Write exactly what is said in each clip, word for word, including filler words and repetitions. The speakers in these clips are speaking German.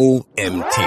O M T.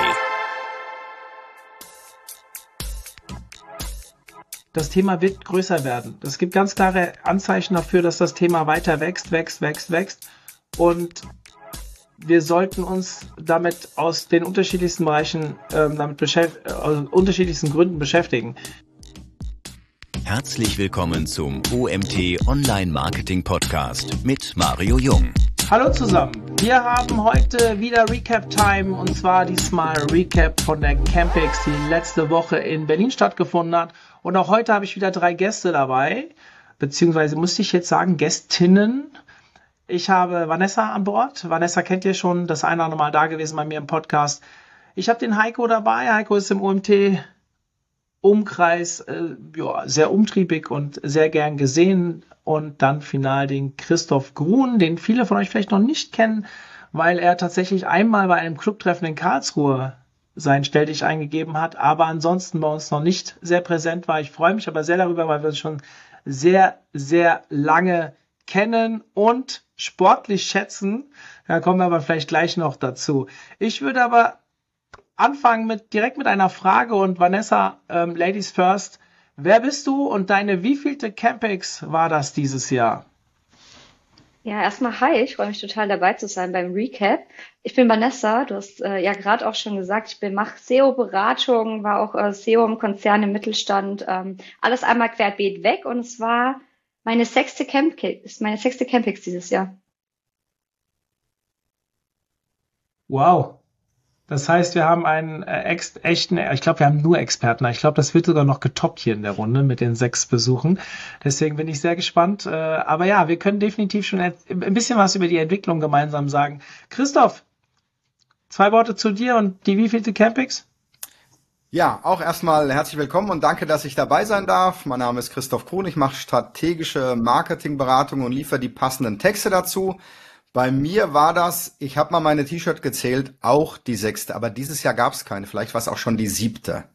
Das Thema wird größer werden. Es gibt ganz klare Anzeichen dafür, dass das Thema weiter wächst, wächst, wächst, wächst. Und wir sollten uns damit aus den unterschiedlichsten Bereichen, ähm, damit beschäft- aus unterschiedlichsten Gründen beschäftigen. Herzlich willkommen zum O M T Online Marketing Podcast mit Mario Jung. Hallo zusammen. Wir haben heute wieder Recap Time und zwar diesmal Recap von der Campix, die letzte Woche in Berlin stattgefunden hat. Und auch heute habe ich wieder drei Gäste dabei, beziehungsweise musste ich jetzt sagen Gästinnen. Ich habe Vanessa an Bord. Vanessa kennt ihr schon, das eine oder andere Mal da gewesen bei mir im Podcast. Ich habe den Heiko dabei. Heiko ist im O M T-Umkreis äh, ja, sehr umtriebig und sehr gern gesehen. Und dann final den Christoph Grun, den viele von euch vielleicht noch nicht kennen, weil er tatsächlich einmal bei einem Clubtreffen in Karlsruhe sein Stelldich eingegeben hat, aber ansonsten bei uns noch nicht sehr präsent war. Ich freue mich aber sehr darüber, weil wir uns schon sehr, sehr lange kennen und sportlich schätzen. Da kommen wir aber vielleicht gleich noch dazu. Ich würde aber anfangen mit direkt mit einer Frage und Vanessa, ähm, Ladies first. Wer bist du und deine wievielte Campix war das dieses Jahr? Ja, erstmal hi, ich freue mich total dabei zu sein beim Recap. Ich bin Vanessa, du hast äh, ja gerade auch schon gesagt, ich bin mache S E O-Beratung, war auch äh, S E O im Konzern im Mittelstand, ähm, alles einmal querbeet weg und es war meine sechste Campix, ist meine sechste Campix dieses Jahr. Wow. Das heißt, wir haben einen äh, ex echten, ich glaube, wir haben nur Experten. Ich glaube, das wird sogar noch getoppt hier in der Runde mit den sechs Besuchen. Deswegen bin ich sehr gespannt. Äh, aber ja, wir können definitiv schon ein bisschen was über die Entwicklung gemeinsam sagen. Christoph, zwei Worte zu dir und die wievielte Campix? Ja, auch erstmal herzlich willkommen und danke, dass ich dabei sein darf. Mein Name ist Christoph Grun, ich mache strategische Marketingberatung und liefere die passenden Texte dazu. Bei mir war das, ich habe mal meine T-Shirt gezählt, auch die sechste, aber dieses Jahr gab es keine. Vielleicht war es auch schon die siebte.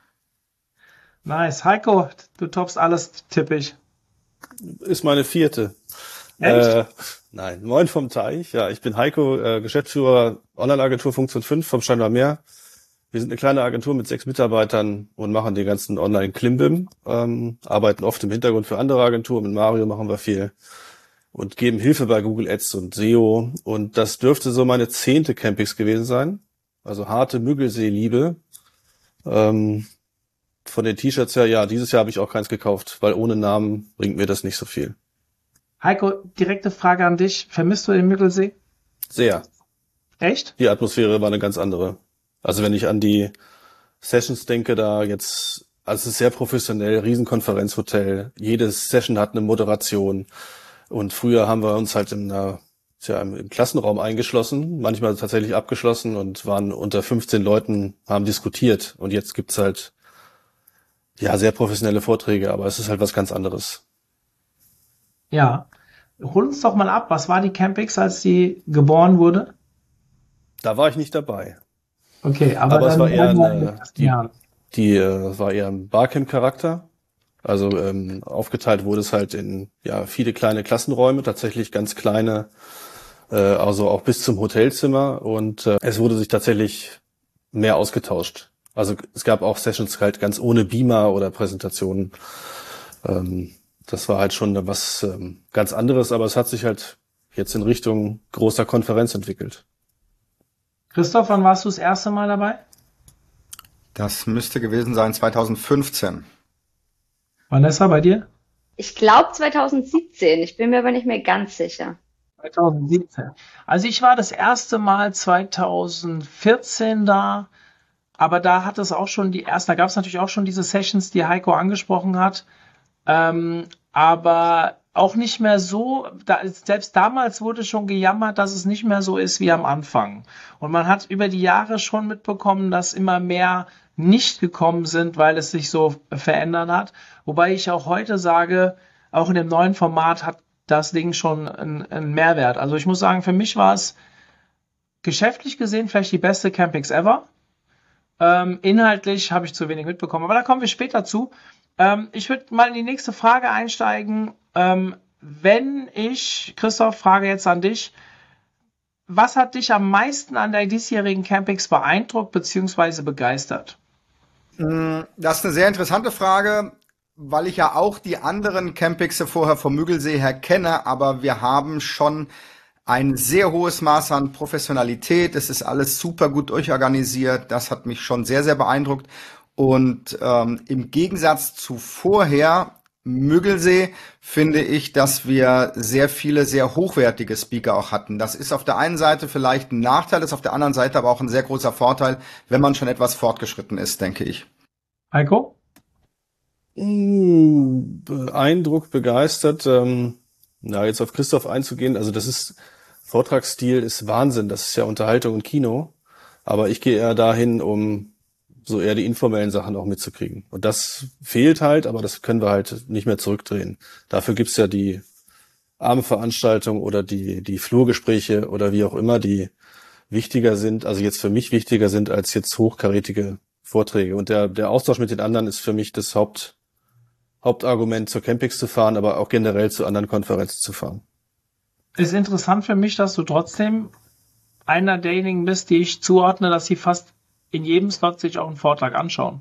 Nice. Heiko, du toppst alles, tippe ich. Ist meine vierte. Echt? Äh, nein, moin vom Teich. Ja, ich bin Heiko, äh, Geschäftsführer Online-Agentur Funktion fünf vom Steinway Meer. Wir sind eine kleine Agentur mit sechs Mitarbeitern und machen den ganzen Online-Klimbim, ähm, arbeiten oft im Hintergrund für andere Agenturen. Mit Mario machen wir viel und geben Hilfe bei Google Ads und S E O. Und das dürfte so meine zehnte Campix gewesen sein. Also harte Müggelsee-Liebe. Ähm, von den T-Shirts her, ja, dieses Jahr habe ich auch keins gekauft, weil ohne Namen bringt mir das nicht so viel. Heiko, direkte Frage an dich. Vermisst du den Müggelsee? Sehr. Echt? Die Atmosphäre war eine ganz andere. Also wenn ich an die Sessions denke, da jetzt, also es ist sehr professionell, Riesenkonferenzhotel, jede Session hat eine Moderation. Und früher haben wir uns halt in einer, ja, im Klassenraum eingeschlossen, manchmal tatsächlich abgeschlossen und waren unter fünfzehn Leuten, haben diskutiert. Und jetzt gibt's halt, ja, sehr professionelle Vorträge, aber es ist halt was ganz anderes. Ja. Hol uns doch mal ab. Was war die Campix, als sie geboren wurde? Da war ich nicht dabei. Okay, aber, Aber dann es war eher wollen wir in den eine, ersten die, Jahren. die äh, war eher ein Barcamp-Charakter. Also ähm, aufgeteilt wurde es halt in ja viele kleine Klassenräume, tatsächlich ganz kleine, äh, also auch bis zum Hotelzimmer. Und äh, es wurde sich tatsächlich mehr ausgetauscht. Also es gab auch Sessions halt ganz ohne Beamer oder Präsentationen. Ähm, das war halt schon was ähm, ganz anderes, aber es hat sich halt jetzt in Richtung großer Konferenz entwickelt. Christoph, wann warst du das erste Mal dabei? Das müsste gewesen sein zweitausendfünfzehn. Vanessa, bei dir? Ich glaube zwanzig siebzehn, ich bin mir aber nicht mehr ganz sicher. zwanzig siebzehn. Also ich war das erste Mal zwanzig vierzehn da, aber da hat es auch schon die ersten, da gab es natürlich auch schon diese Sessions, die Heiko angesprochen hat, ähm, aber auch nicht mehr so, da, selbst damals wurde schon gejammert, dass es nicht mehr so ist wie am Anfang. Und man hat über die Jahre schon mitbekommen, dass immer mehr nicht gekommen sind, weil es sich so verändert hat. Wobei ich auch heute sage, auch in dem neuen Format hat das Ding schon einen, einen Mehrwert. Also ich muss sagen, für mich war es geschäftlich gesehen vielleicht die beste Campix ever. Ähm, inhaltlich habe ich zu wenig mitbekommen, aber da kommen wir später zu. Ähm, ich würde mal in die nächste Frage einsteigen. Ähm, wenn ich, Christoph, frage jetzt an dich, was hat dich am meisten an der diesjährigen Campix beeindruckt bzw. begeistert? Das ist eine sehr interessante Frage, weil ich ja auch die anderen Campixe vorher vom Müggelsee her kenne, aber wir haben schon ein sehr hohes Maß an Professionalität. Es ist alles super gut durchorganisiert. Das hat mich schon sehr, sehr beeindruckt. Und ähm, im Gegensatz zu vorher, Müggelsee, finde ich, dass wir sehr viele sehr hochwertige Speaker auch hatten. Das ist auf der einen Seite vielleicht ein Nachteil, ist auf der anderen Seite aber auch ein sehr großer Vorteil, wenn man schon etwas fortgeschritten ist, denke ich. Heiko? Mm, Beeindruckt, begeistert. Ähm, na, jetzt auf Christoph einzugehen, also das ist, Vortragsstil ist Wahnsinn, das ist ja Unterhaltung und Kino, aber ich gehe eher dahin, um so eher die informellen Sachen auch mitzukriegen. Und das fehlt halt, aber das können wir halt nicht mehr zurückdrehen. Dafür gibt's ja die Abendveranstaltung oder die, die Flurgespräche oder wie auch immer, die wichtiger sind, also jetzt für mich wichtiger sind als jetzt hochkarätige Vorträge. Und der, der Austausch mit den anderen ist für mich das Haupt, Hauptargument, zur Campix zu fahren, aber auch generell zu anderen Konferenzen zu fahren. Ist interessant für mich, dass du trotzdem einer derjenigen bist, die ich zuordne, dass sie fast in jedem Slot sich auch einen Vortrag anschauen.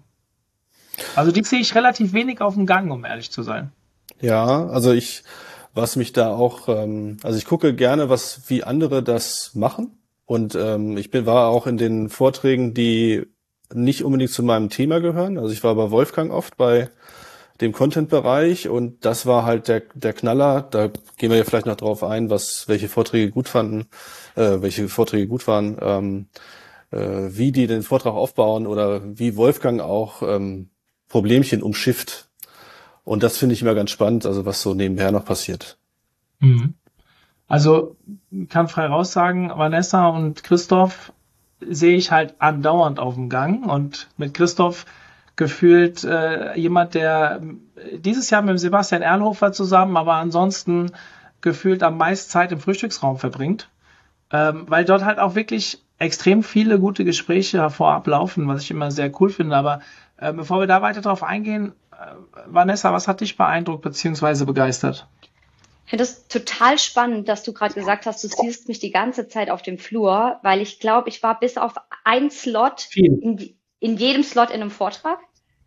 Also die sehe ich relativ wenig auf dem Gang, um ehrlich zu sein. Ja, also ich, was mich da auch, ähm, also ich gucke gerne, was, wie andere das machen. Und ähm, ich bin, war auch in den Vorträgen, die nicht unbedingt zu meinem Thema gehören. Also ich war bei Wolfgang oft bei dem Content-Bereich und das war halt der der Knaller. Da gehen wir ja vielleicht noch drauf ein, was welche Vorträge gut fanden, äh, welche Vorträge gut waren, ähm, äh, wie die den Vortrag aufbauen oder wie Wolfgang auch ähm, Problemchen umschifft. Und das finde ich immer ganz spannend, also was so nebenher noch passiert. Mhm. Also kann frei raus sagen, Vanessa und Christoph sehe ich halt andauernd auf dem Gang und mit Christoph gefühlt äh, jemand, der dieses Jahr mit dem Sebastian Erlhofer zusammen, aber ansonsten gefühlt am meisten Zeit im Frühstücksraum verbringt, ähm, weil dort halt auch wirklich extrem viele gute Gespräche hervorablaufen, was ich immer sehr cool finde. Aber äh, bevor wir da weiter drauf eingehen, äh, Vanessa, was hat dich beeindruckt bzw. begeistert? Ich finde es total spannend, dass du gerade gesagt hast, du siehst mich die ganze Zeit auf dem Flur, weil ich glaube, ich war bis auf ein Slot in, in jedem Slot in einem Vortrag.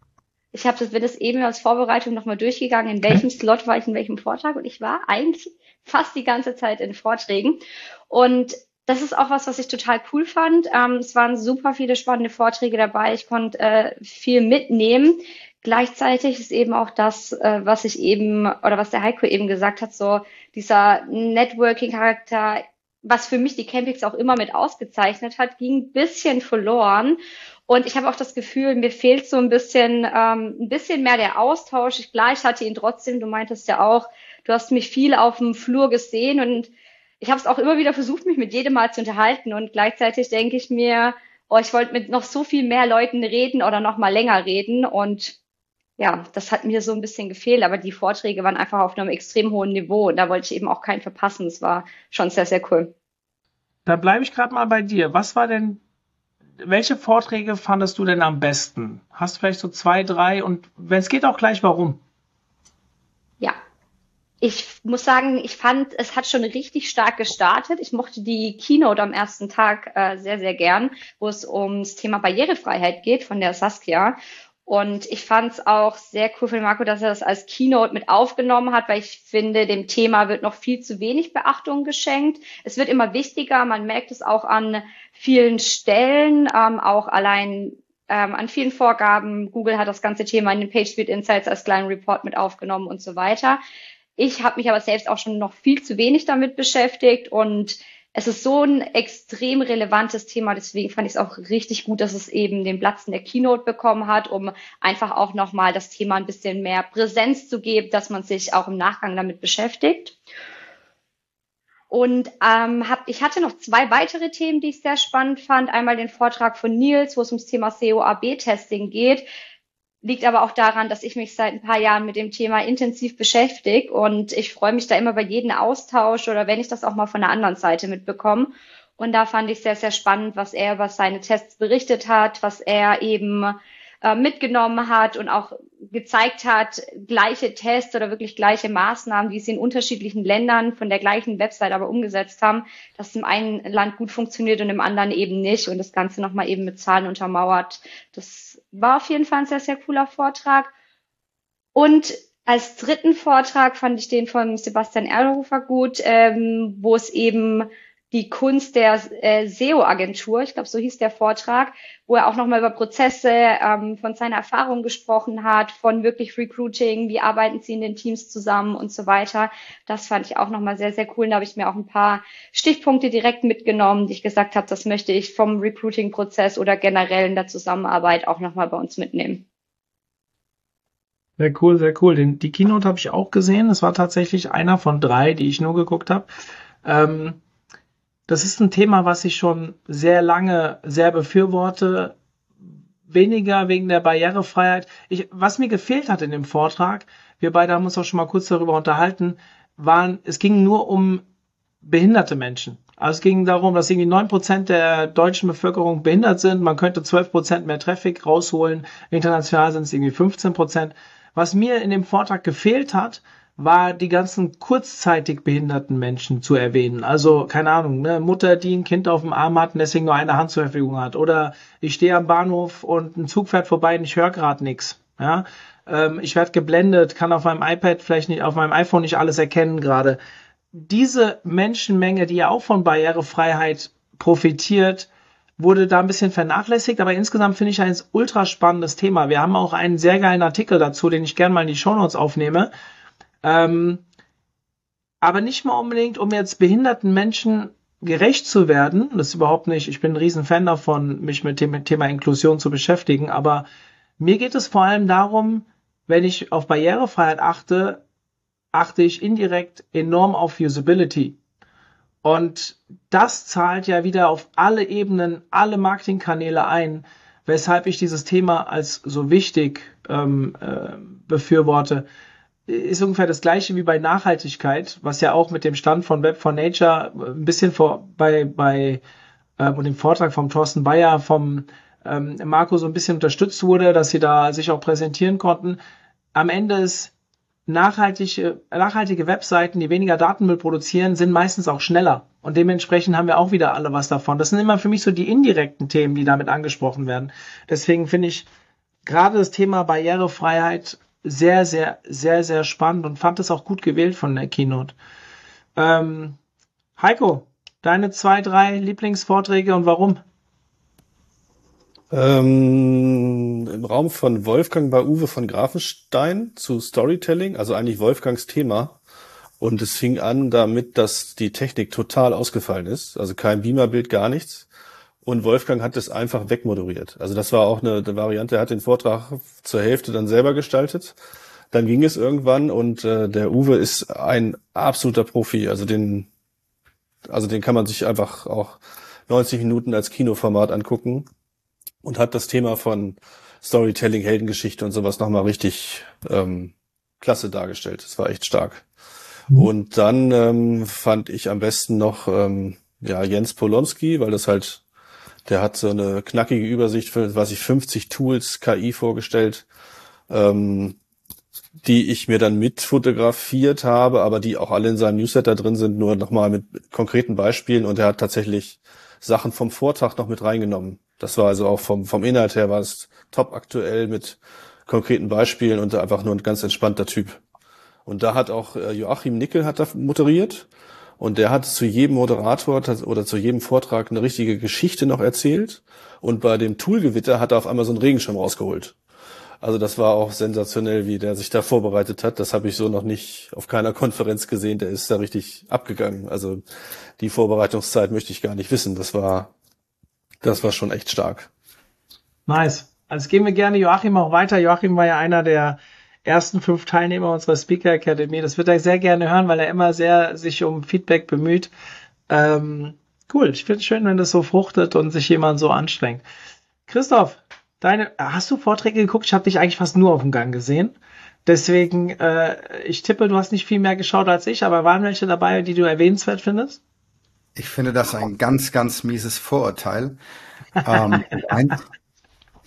Ich habe das, bin das eben als Vorbereitung nochmal durchgegangen, in welchem Slot war ich in welchem Vortrag und ich war eigentlich fast die ganze Zeit in Vorträgen. Und das ist auch was, was ich total cool fand. Ähm, es waren super viele spannende Vorträge dabei. Ich konnte äh, viel mitnehmen. Gleichzeitig ist eben auch das, äh, was ich eben, oder was der Heiko eben gesagt hat, so dieser Networking-Charakter, was für mich die Campix auch immer mit ausgezeichnet hat, ging ein bisschen verloren. Und ich habe auch das Gefühl, mir fehlt so ein bisschen, ähm, ein bisschen mehr der Austausch. Ich, klar, ich hatte ihn trotzdem, du meintest ja auch, du hast mich viel auf dem Flur gesehen und ich habe es auch immer wieder versucht, mich mit jedem mal zu unterhalten. Und gleichzeitig denke ich mir, oh, ich wollte mit noch so viel mehr Leuten reden oder noch mal länger reden. Und ja, das hat mir so ein bisschen gefehlt. Aber die Vorträge waren einfach auf einem extrem hohen Niveau. Und da wollte ich eben auch keinen verpassen. Es war schon sehr, sehr cool. Da bleibe ich gerade mal bei dir. Was war denn, welche Vorträge fandest du denn am besten? Hast du vielleicht so zwei, drei und wenn es geht auch gleich, warum? Ja, ich muss sagen, ich fand, es hat schon richtig stark gestartet. Ich mochte die Keynote am ersten Tag äh, sehr, sehr gern, wo es ums Thema Barrierefreiheit geht von der Saskia. Und ich fand es auch sehr cool von Marco, dass er das als Keynote mit aufgenommen hat, weil ich finde, dem Thema wird noch viel zu wenig Beachtung geschenkt. Es wird immer wichtiger, man merkt es auch an vielen Stellen, ähm, auch allein ähm, an vielen Vorgaben. Google hat das ganze Thema in den PageSpeed Insights als kleinen Report mit aufgenommen und so weiter. Ich habe mich aber selbst auch schon noch viel zu wenig damit beschäftigt und es ist so ein extrem relevantes Thema, deswegen fand ich es auch richtig gut, dass es eben den Platz in der Keynote bekommen hat, um einfach auch nochmal das Thema ein bisschen mehr Präsenz zu geben, dass man sich auch im Nachgang damit beschäftigt. Und ähm, hab, ich hatte noch zwei weitere Themen, die ich sehr spannend fand. Einmal den Vortrag von Nils, wo es ums Thema C O A B-Testing geht. Liegt aber auch daran, dass ich mich seit ein paar Jahren mit dem Thema intensiv beschäftige und ich freue mich da immer bei jedem Austausch oder wenn ich das auch mal von der anderen Seite mitbekomme. Und da fand ich sehr, sehr spannend, was er über seine Tests berichtet hat, was er eben äh, mitgenommen hat und auch gezeigt hat, gleiche Tests oder wirklich gleiche Maßnahmen, die sie in unterschiedlichen Ländern von der gleichen Website aber umgesetzt haben, dass im einen Land gut funktioniert und im anderen eben nicht und das Ganze nochmal eben mit Zahlen untermauert. Das war auf jeden Fall ein sehr, sehr cooler Vortrag. Und als dritten Vortrag fand ich den von Sebastian Erlhofer gut, ähm, wo es eben die Kunst der äh, S E O-Agentur, ich glaube, so hieß der Vortrag, wo er auch nochmal über Prozesse ähm, von seiner Erfahrung gesprochen hat, von wirklich Recruiting, wie arbeiten sie in den Teams zusammen und so weiter. Das fand ich auch nochmal sehr, sehr cool. Da habe ich mir auch ein paar Stichpunkte direkt mitgenommen, die ich gesagt habe, das möchte ich vom Recruiting-Prozess oder generell in der Zusammenarbeit auch nochmal bei uns mitnehmen. Sehr cool, sehr cool. Den, die Keynote habe ich auch gesehen. Es war tatsächlich einer von drei, die ich nur geguckt habe. Ähm, Das ist ein Thema, was ich schon sehr lange sehr befürworte. Weniger wegen der Barrierefreiheit. Ich, was mir gefehlt hat in dem Vortrag, wir beide haben uns auch schon mal kurz darüber unterhalten, waren, es ging nur um behinderte Menschen. Also es ging darum, dass irgendwie neun Prozent der deutschen Bevölkerung behindert sind. Man könnte zwölf Prozent mehr Traffic rausholen. International sind es irgendwie fünfzehn Prozent. Was mir in dem Vortrag gefehlt hat, war die ganzen kurzzeitig behinderten Menschen zu erwähnen. Also, keine Ahnung, ne, Mutter, die ein Kind auf dem Arm hat und deswegen nur eine Hand zur Verfügung hat. Oder ich stehe am Bahnhof und ein Zug fährt vorbei und ich höre gerade nichts. Ja? Ähm, ich werde geblendet, kann auf meinem iPad vielleicht nicht, auf meinem iPhone nicht alles erkennen gerade. Diese Menschenmenge, die ja auch von Barrierefreiheit profitiert, wurde da ein bisschen vernachlässigt, aber insgesamt finde ich ein ultra spannendes Thema. Wir haben auch einen sehr geilen Artikel dazu, den ich gerne mal in die Shownotes aufnehme. Ähm, aber nicht mal unbedingt, um jetzt behinderten Menschen gerecht zu werden. Das ist überhaupt nicht, ich bin ein riesen Fan davon, mich mit dem Thema Inklusion zu beschäftigen, aber mir geht es vor allem darum, wenn ich auf Barrierefreiheit achte, achte ich indirekt enorm auf Usability. Und das zahlt ja wieder auf alle Ebenen, alle Marketingkanäle ein, weshalb ich dieses Thema als so wichtig ähm, äh, befürworte. Ist ungefähr das Gleiche wie bei Nachhaltigkeit, was ja auch mit dem Stand von Web for Nature ein bisschen vor, bei, bei äh, und dem Vortrag vom Thorsten Bayer, vom ähm, Marco so ein bisschen unterstützt wurde, dass sie da sich auch präsentieren konnten. Am Ende ist nachhaltige, nachhaltige Webseiten, die weniger Datenmüll produzieren, sind meistens auch schneller. Und dementsprechend haben wir auch wieder alle was davon. Das sind immer für mich so die indirekten Themen, die damit angesprochen werden. Deswegen finde ich gerade das Thema Barrierefreiheit sehr, sehr, sehr, sehr spannend und fand es auch gut gewählt von der Keynote. Ähm, Heiko, deine zwei, drei Lieblingsvorträge und warum? Ähm, im Raum von Wolfgang war Uwe von Grafenstein zu Storytelling, also eigentlich Wolfgangs Thema. Und es fing an damit, dass die Technik total ausgefallen ist. Also kein Beamerbild, gar nichts. Und Wolfgang hat es einfach wegmoderiert. Also das war auch eine, eine Variante. Er hat den Vortrag zur Hälfte dann selber gestaltet. Dann ging es irgendwann und äh, der Uwe ist ein absoluter Profi. Also den, also den kann man sich einfach auch neunzig Minuten als Kinoformat angucken und hat das Thema von Storytelling, Heldengeschichte und sowas nochmal richtig ähm, klasse dargestellt. Das war echt stark. Mhm. Und dann ähm, fand ich am besten noch ähm, ja Jens Polonski, weil das halt der hat so eine knackige Übersicht für, was ich, fünfzig Tools, K I vorgestellt, ähm, die ich mir dann mit fotografiert habe, aber die auch alle in seinem Newsletter drin sind, nur nochmal mit konkreten Beispielen. Und er hat tatsächlich Sachen vom Vortrag noch mit reingenommen. Das war also auch vom, vom Inhalt her war es top aktuell mit konkreten Beispielen und einfach nur ein ganz entspannter Typ. Und da hat auch äh, Joachim Nickel hat da moderiert. Und der hat zu jedem Moderator oder zu jedem Vortrag eine richtige Geschichte noch erzählt. Und bei dem Toolgewitter hat er auf einmal so einen Regenschirm rausgeholt. Also das war auch sensationell, wie der sich da vorbereitet hat. Das habe ich so noch nicht auf keiner Konferenz gesehen. Der ist da richtig abgegangen. Also die Vorbereitungszeit möchte ich gar nicht wissen. Das war, das war schon echt stark. Nice. Also gehen wir gerne Joachim auch weiter. Joachim war ja einer der ersten fünf Teilnehmer unserer Speaker Academy. Das wird er sehr gerne hören, weil er immer sehr sich um Feedback bemüht. Ähm, cool, ich finde es schön, wenn das so fruchtet und sich jemand so anstrengt. Christoph, deine, hast du Vorträge geguckt? Ich habe dich eigentlich fast nur auf dem Gang gesehen. Deswegen, äh, ich tippe, du hast nicht viel mehr geschaut als ich, aber waren welche dabei, die du erwähnenswert findest? Ich finde das ein ganz, ganz mieses Vorurteil. ähm, ein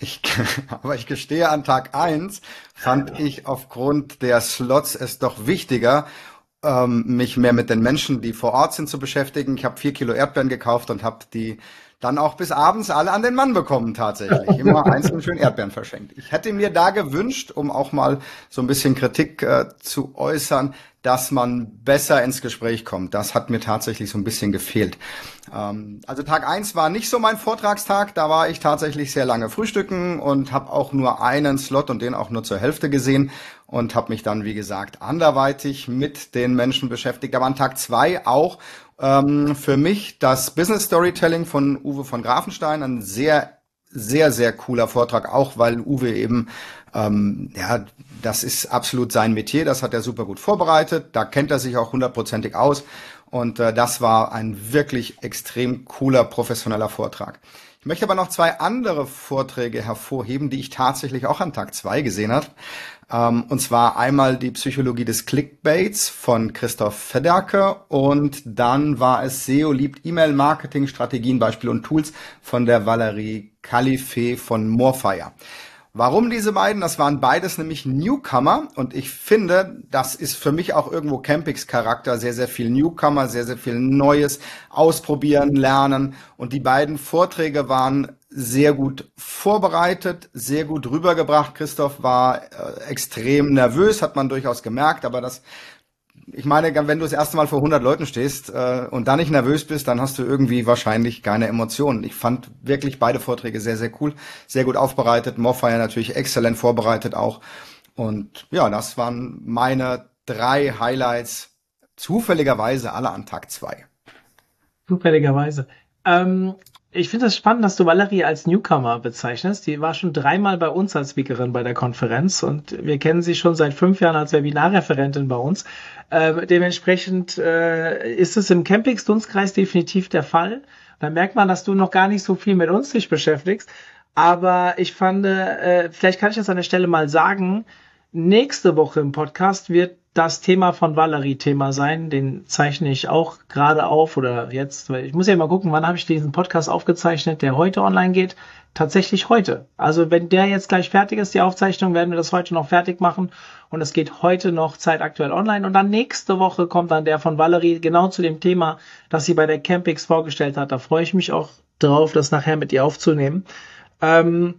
Ich, aber ich gestehe, an Tag eins fand ich aufgrund der Slots es doch wichtiger, ähm, mich mehr mit den Menschen, die vor Ort sind, zu beschäftigen. Ich habe vier Kilo Erdbeeren gekauft und habe die dann auch bis abends alle an den Mann bekommen tatsächlich. Immer einzeln schön Erdbeeren verschenkt. Ich hätte mir da gewünscht, um auch mal so ein bisschen Kritik äh, zu äußern, dass man besser ins Gespräch kommt. Das hat mir tatsächlich so ein bisschen gefehlt. Ähm, also Tag eins war nicht so mein Vortragstag. Da war ich tatsächlich sehr lange frühstücken und habe auch nur einen Slot und den auch nur zur Hälfte gesehen und habe mich dann, wie gesagt, anderweitig mit den Menschen beschäftigt. Aber an Tag zwei auch ähm, für mich das Business Storytelling von Uwe von Grafenstein, ein sehr, sehr, sehr cooler Vortrag, auch weil Uwe eben, ähm, ja, das ist absolut sein Metier, das hat er super gut vorbereitet, da kennt er sich auch hundertprozentig aus und äh, das war ein wirklich extrem cooler, professioneller Vortrag. Ich möchte aber noch zwei andere Vorträge hervorheben, die ich tatsächlich auch an Tag zwei gesehen habe. Ähm, und zwar einmal die Psychologie des Clickbaits von Christoph Federke und dann war es S E O liebt E-Mail-Marketing, Strategien, Beispiele und Tools von der Valerie Kalife von Morefire. Warum diese beiden? Das waren beides nämlich Newcomer und ich finde, das ist für mich auch irgendwo Campix Charakter, sehr, sehr viel Newcomer, sehr, sehr viel Neues, ausprobieren, lernen und die beiden Vorträge waren sehr gut vorbereitet, sehr gut rübergebracht. Christoph war äh, extrem nervös, hat man durchaus gemerkt, aber das, ich meine, wenn du das erste Mal vor hundert Leuten stehst äh, und da nicht nervös bist, dann hast du irgendwie wahrscheinlich keine Emotionen. Ich fand wirklich beide Vorträge sehr, sehr cool, sehr gut aufbereitet. Morefire natürlich exzellent vorbereitet auch. Und ja, das waren meine drei Highlights, zufälligerweise alle an Tag zwei. Zufälligerweise. Ähm, ich finde es spannend, dass du Valerie als Newcomer bezeichnest. Die war schon dreimal bei uns als Speakerin bei der Konferenz und wir kennen sie schon seit fünf Jahren als Webinarreferentin bei uns. Ähm, dementsprechend äh, ist es im Campix-Dunstkreis definitiv der Fall. Da merkt man, dass du noch gar nicht so viel mit uns dich beschäftigst. Aber ich fand, äh, vielleicht kann ich das an der Stelle mal sagen, nächste Woche im Podcast wird das Thema von Valerie Thema sein. Den zeichne ich auch gerade auf oder jetzt, weil ich muss ja mal gucken, wann habe ich diesen Podcast aufgezeichnet, der heute online geht. Tatsächlich heute. Also wenn der jetzt gleich fertig ist, die Aufzeichnung, werden wir das heute noch fertig machen und es geht heute noch zeitaktuell online und dann nächste Woche kommt dann der von Valerie genau zu dem Thema, das sie bei der Campix vorgestellt hat. Da freue ich mich auch drauf, das nachher mit ihr aufzunehmen. Ähm,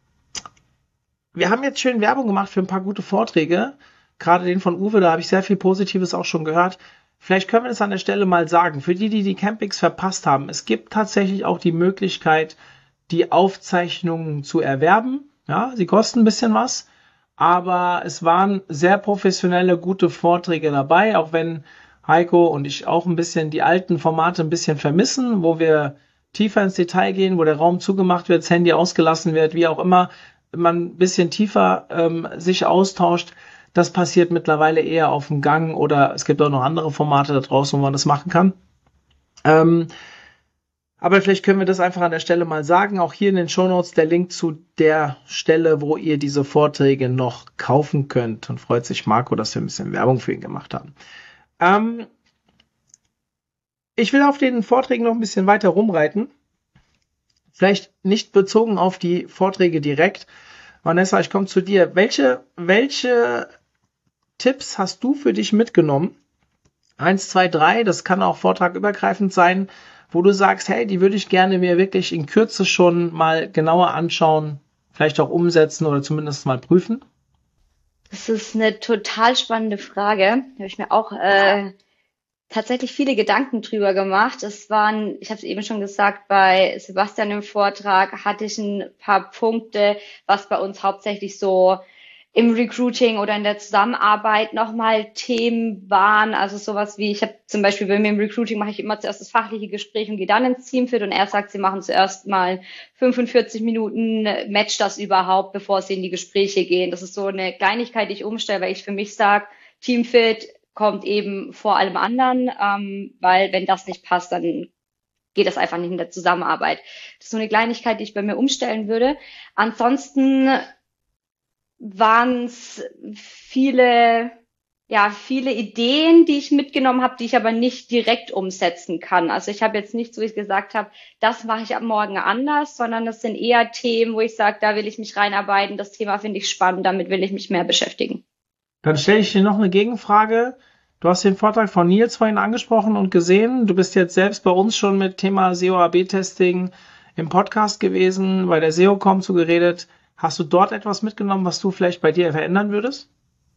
wir haben jetzt schön Werbung gemacht für ein paar gute Vorträge. Gerade den von Uwe, da habe ich sehr viel Positives auch schon gehört. Vielleicht können wir das an der Stelle mal sagen. Für die, die die Campix verpasst haben, es gibt tatsächlich auch die Möglichkeit, die Aufzeichnungen zu erwerben. Ja, sie kosten ein bisschen was, aber es waren sehr professionelle, gute Vorträge dabei, auch wenn Heiko und ich auch ein bisschen die alten Formate ein bisschen vermissen, wo wir tiefer ins Detail gehen, wo der Raum zugemacht wird, das Handy ausgelassen wird, wie auch immer, man ein bisschen tiefer ähm, sich austauscht. Das passiert mittlerweile eher auf dem Gang oder es gibt auch noch andere Formate da draußen, wo man das machen kann. Ähm, aber vielleicht können wir das einfach an der Stelle mal sagen. Auch hier in den Shownotes der Link zu der Stelle, wo ihr diese Vorträge noch kaufen könnt. Und freut sich Marco, dass wir ein bisschen Werbung für ihn gemacht haben. Ähm, ich will auf den Vorträgen noch ein bisschen weiter rumreiten. Vielleicht nicht bezogen auf die Vorträge direkt. Vanessa, ich komme zu dir. Welche, welche Tipps hast du für dich mitgenommen? Eins, zwei, drei, das kann auch vortragübergreifend sein, wo du sagst, hey, die würde ich gerne mir wirklich in Kürze schon mal genauer anschauen, vielleicht auch umsetzen oder zumindest mal prüfen? Das ist eine total spannende Frage. Da habe ich mir auch äh, tatsächlich viele Gedanken drüber gemacht. Es waren, ich habe es eben schon gesagt, bei Sebastian im Vortrag hatte ich ein paar Punkte, was bei uns hauptsächlich so im Recruiting oder in der Zusammenarbeit nochmal Themen waren. Also sowas wie, ich habe zum Beispiel bei mir im Recruiting mache ich immer zuerst das fachliche Gespräch und gehe dann ins Teamfit und er sagt, sie machen zuerst mal fünfundvierzig Minuten, matcht das überhaupt, bevor sie in die Gespräche gehen. Das ist so eine Kleinigkeit, die ich umstelle, weil ich für mich sage, Teamfit kommt eben vor allem anderen, ähm, weil wenn das nicht passt, dann geht das einfach nicht in der Zusammenarbeit. Das ist so eine Kleinigkeit, die ich bei mir umstellen würde. Ansonsten waren es viele ja, viele Ideen, die ich mitgenommen habe, die ich aber nicht direkt umsetzen kann. Also ich habe jetzt nichts, wo ich gesagt habe, das mache ich ab morgen anders, sondern das sind eher Themen, wo ich sage, da will ich mich reinarbeiten, das Thema finde ich spannend, damit will ich mich mehr beschäftigen. Dann stelle ich dir noch eine Gegenfrage. Du hast den Vortrag von Nils vorhin angesprochen und gesehen. Du bist jetzt selbst bei uns schon mit Thema S E O A B Testing im Podcast gewesen, bei der S E O Punkt com zu geredet. Hast du dort etwas mitgenommen, was du vielleicht bei dir verändern würdest?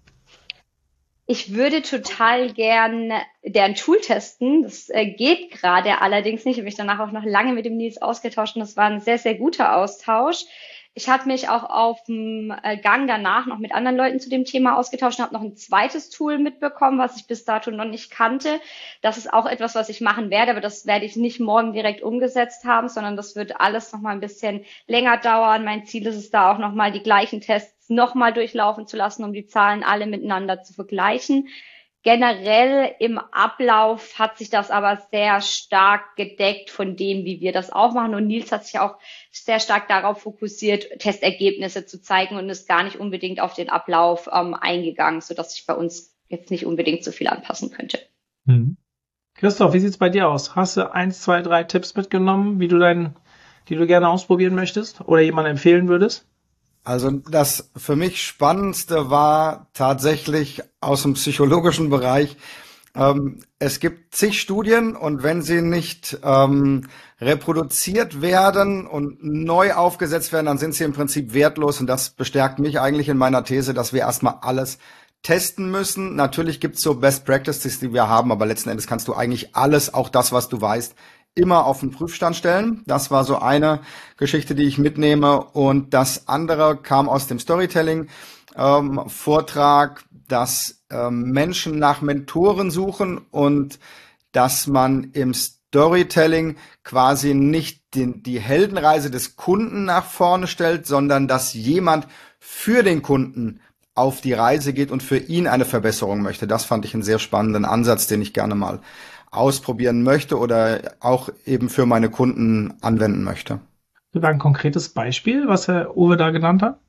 Ich würde total gern deren Tool testen. Das äh, geht gerade allerdings nicht. Ich habe mich danach auch noch lange mit dem Nils ausgetauscht und das war ein sehr, sehr guter Austausch. Ich habe mich auch auf dem äh, Gang danach noch mit anderen Leuten zu dem Thema ausgetauscht und habe noch ein zweites Tool mitbekommen, was ich bis dato noch nicht kannte. Das ist auch etwas, was ich machen werde, aber das werde ich nicht morgen direkt umgesetzt haben, sondern das wird alles noch mal ein bisschen länger dauern. Mein Ziel ist es da auch noch mal die gleichen Tests nochmal durchlaufen zu lassen, um die Zahlen alle miteinander zu vergleichen. Generell im Ablauf hat sich das aber sehr stark gedeckt von dem, wie wir das auch machen. Und Nils hat sich auch sehr stark darauf fokussiert, Testergebnisse zu zeigen und ist gar nicht unbedingt auf den Ablauf ähm, eingegangen, sodass ich bei uns jetzt nicht unbedingt so viel anpassen könnte. Mhm. Christoph, wie sieht's bei dir aus? Hast du eins, zwei, drei Tipps mitgenommen, wie du dein, die du gerne ausprobieren möchtest oder jemandem empfehlen würdest? Also das für mich Spannendste war tatsächlich aus dem psychologischen Bereich. Ähm, es gibt zig Studien und wenn sie nicht ähm, reproduziert werden und neu aufgesetzt werden, dann sind sie im Prinzip wertlos und das bestärkt mich eigentlich in meiner These, dass wir erstmal alles testen müssen. Natürlich gibt es so Best Practices, die wir haben, aber letzten Endes kannst du eigentlich alles, auch das, was du weißt, immer auf den Prüfstand stellen. Das war so eine Geschichte, die ich mitnehme. Und das andere kam aus dem Storytelling-Vortrag, ähm, dass ähm, Menschen nach Mentoren suchen und dass man im Storytelling quasi nicht den, die Heldenreise des Kunden nach vorne stellt, sondern dass jemand für den Kunden auf die Reise geht und für ihn eine Verbesserung möchte. Das fand ich einen sehr spannenden Ansatz, den ich gerne mal ausprobieren möchte oder auch eben für meine Kunden anwenden möchte. Du da ein konkretes Beispiel, was Herr Uwe da genannt hat?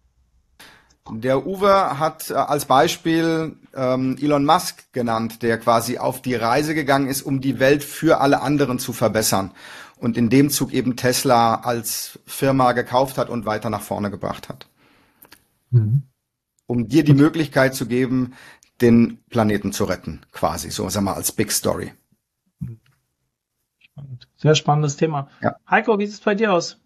Der Uwe hat äh, als Beispiel ähm, Elon Musk genannt, der quasi auf die Reise gegangen ist, um die Welt für alle anderen zu verbessern und in dem Zug eben Tesla als Firma gekauft hat und weiter nach vorne gebracht hat. Mhm. Um dir die Möglichkeit zu geben, den Planeten zu retten, quasi, so sagen wir mal als Big Story. Spannend. Sehr spannendes Thema. Ja. Heiko, wie sieht es bei dir aus?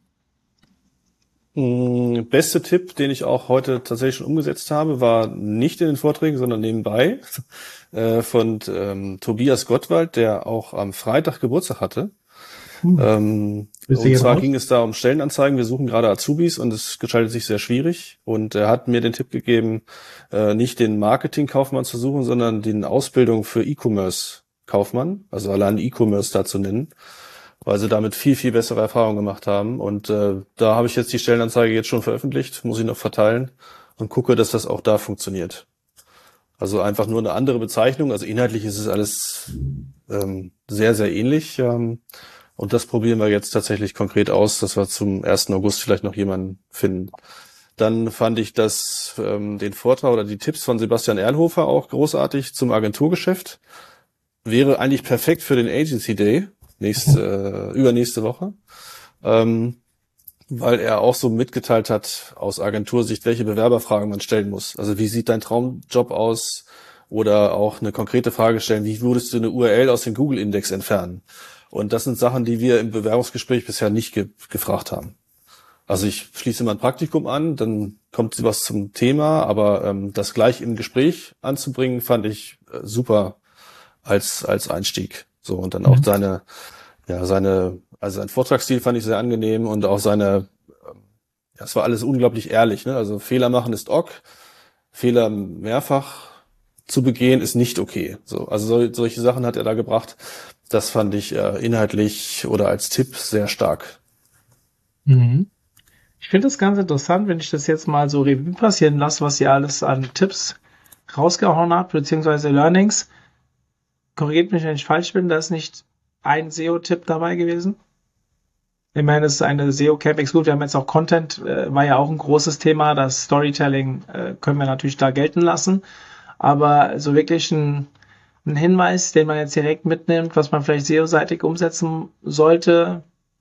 Beste Tipp, den ich auch heute tatsächlich schon umgesetzt habe, war nicht in den Vorträgen, sondern nebenbei äh, von ähm, Tobias Gottwald, der auch am Freitag Geburtstag hatte. Hm. Ähm, und zwar raus? ging es da um Stellenanzeigen. Wir suchen gerade Azubis und es gestaltet sich sehr schwierig. Und er hat mir den Tipp gegeben, äh, nicht den Marketingkaufmann zu suchen, sondern den Ausbildung für E-Commerce-Kaufmann, also allein E-Commerce da zu nennen, weil sie damit viel, viel bessere Erfahrungen gemacht haben. Und äh, da habe ich jetzt die Stellenanzeige jetzt schon veröffentlicht, muss ich noch verteilen und gucke, dass das auch da funktioniert. Also einfach nur eine andere Bezeichnung. Also inhaltlich ist es alles ähm, sehr, sehr ähnlich. Ähm, Und das probieren wir jetzt tatsächlich konkret aus, dass wir zum ersten August vielleicht noch jemanden finden. Dann fand ich das ähm, den Vortrag oder die Tipps von Sebastian Erlhofer auch großartig zum Agenturgeschäft. Wäre eigentlich perfekt für den Agency Day, nächste, äh, übernächste Woche, ähm, weil er auch so mitgeteilt hat aus Agentursicht, welche Bewerberfragen man stellen muss. Also wie sieht dein Traumjob aus? Oder auch eine konkrete Frage stellen, wie würdest du eine U R L aus dem Google-Index entfernen? Und das sind Sachen, die wir im Bewerbungsgespräch bisher nicht ge- gefragt haben. Also ich schließe mal ein Praktikum an, dann kommt was zum Thema, aber ähm, das gleich im Gespräch anzubringen, fand ich äh, super als als Einstieg. So und dann mhm. auch seine, ja seine, also sein Vortragsstil fand ich sehr angenehm und auch seine, ähm, ja, es war alles unglaublich ehrlich. Ne? Also Fehler machen ist ok, Fehler mehrfach zu begehen ist nicht okay. So, also so, solche Sachen hat er da gebracht. Das fand ich äh, inhaltlich oder als Tipp sehr stark. Mhm. Ich finde das ganz interessant, wenn ich das jetzt mal so Revue passieren lasse, was ihr alles an Tipps rausgehauen habt, beziehungsweise Learnings. Korrigiert mich, wenn ich falsch bin, da ist nicht ein S E O-Tipp dabei gewesen. Ich meine, es ist eine S E O-Campix. Gut, wir haben jetzt auch Content, äh, war ja auch ein großes Thema. Das Storytelling äh, können wir natürlich da gelten lassen. Aber so wirklich ein, ein Hinweis, den man jetzt direkt mitnimmt, was man vielleicht S E O-seitig umsetzen sollte.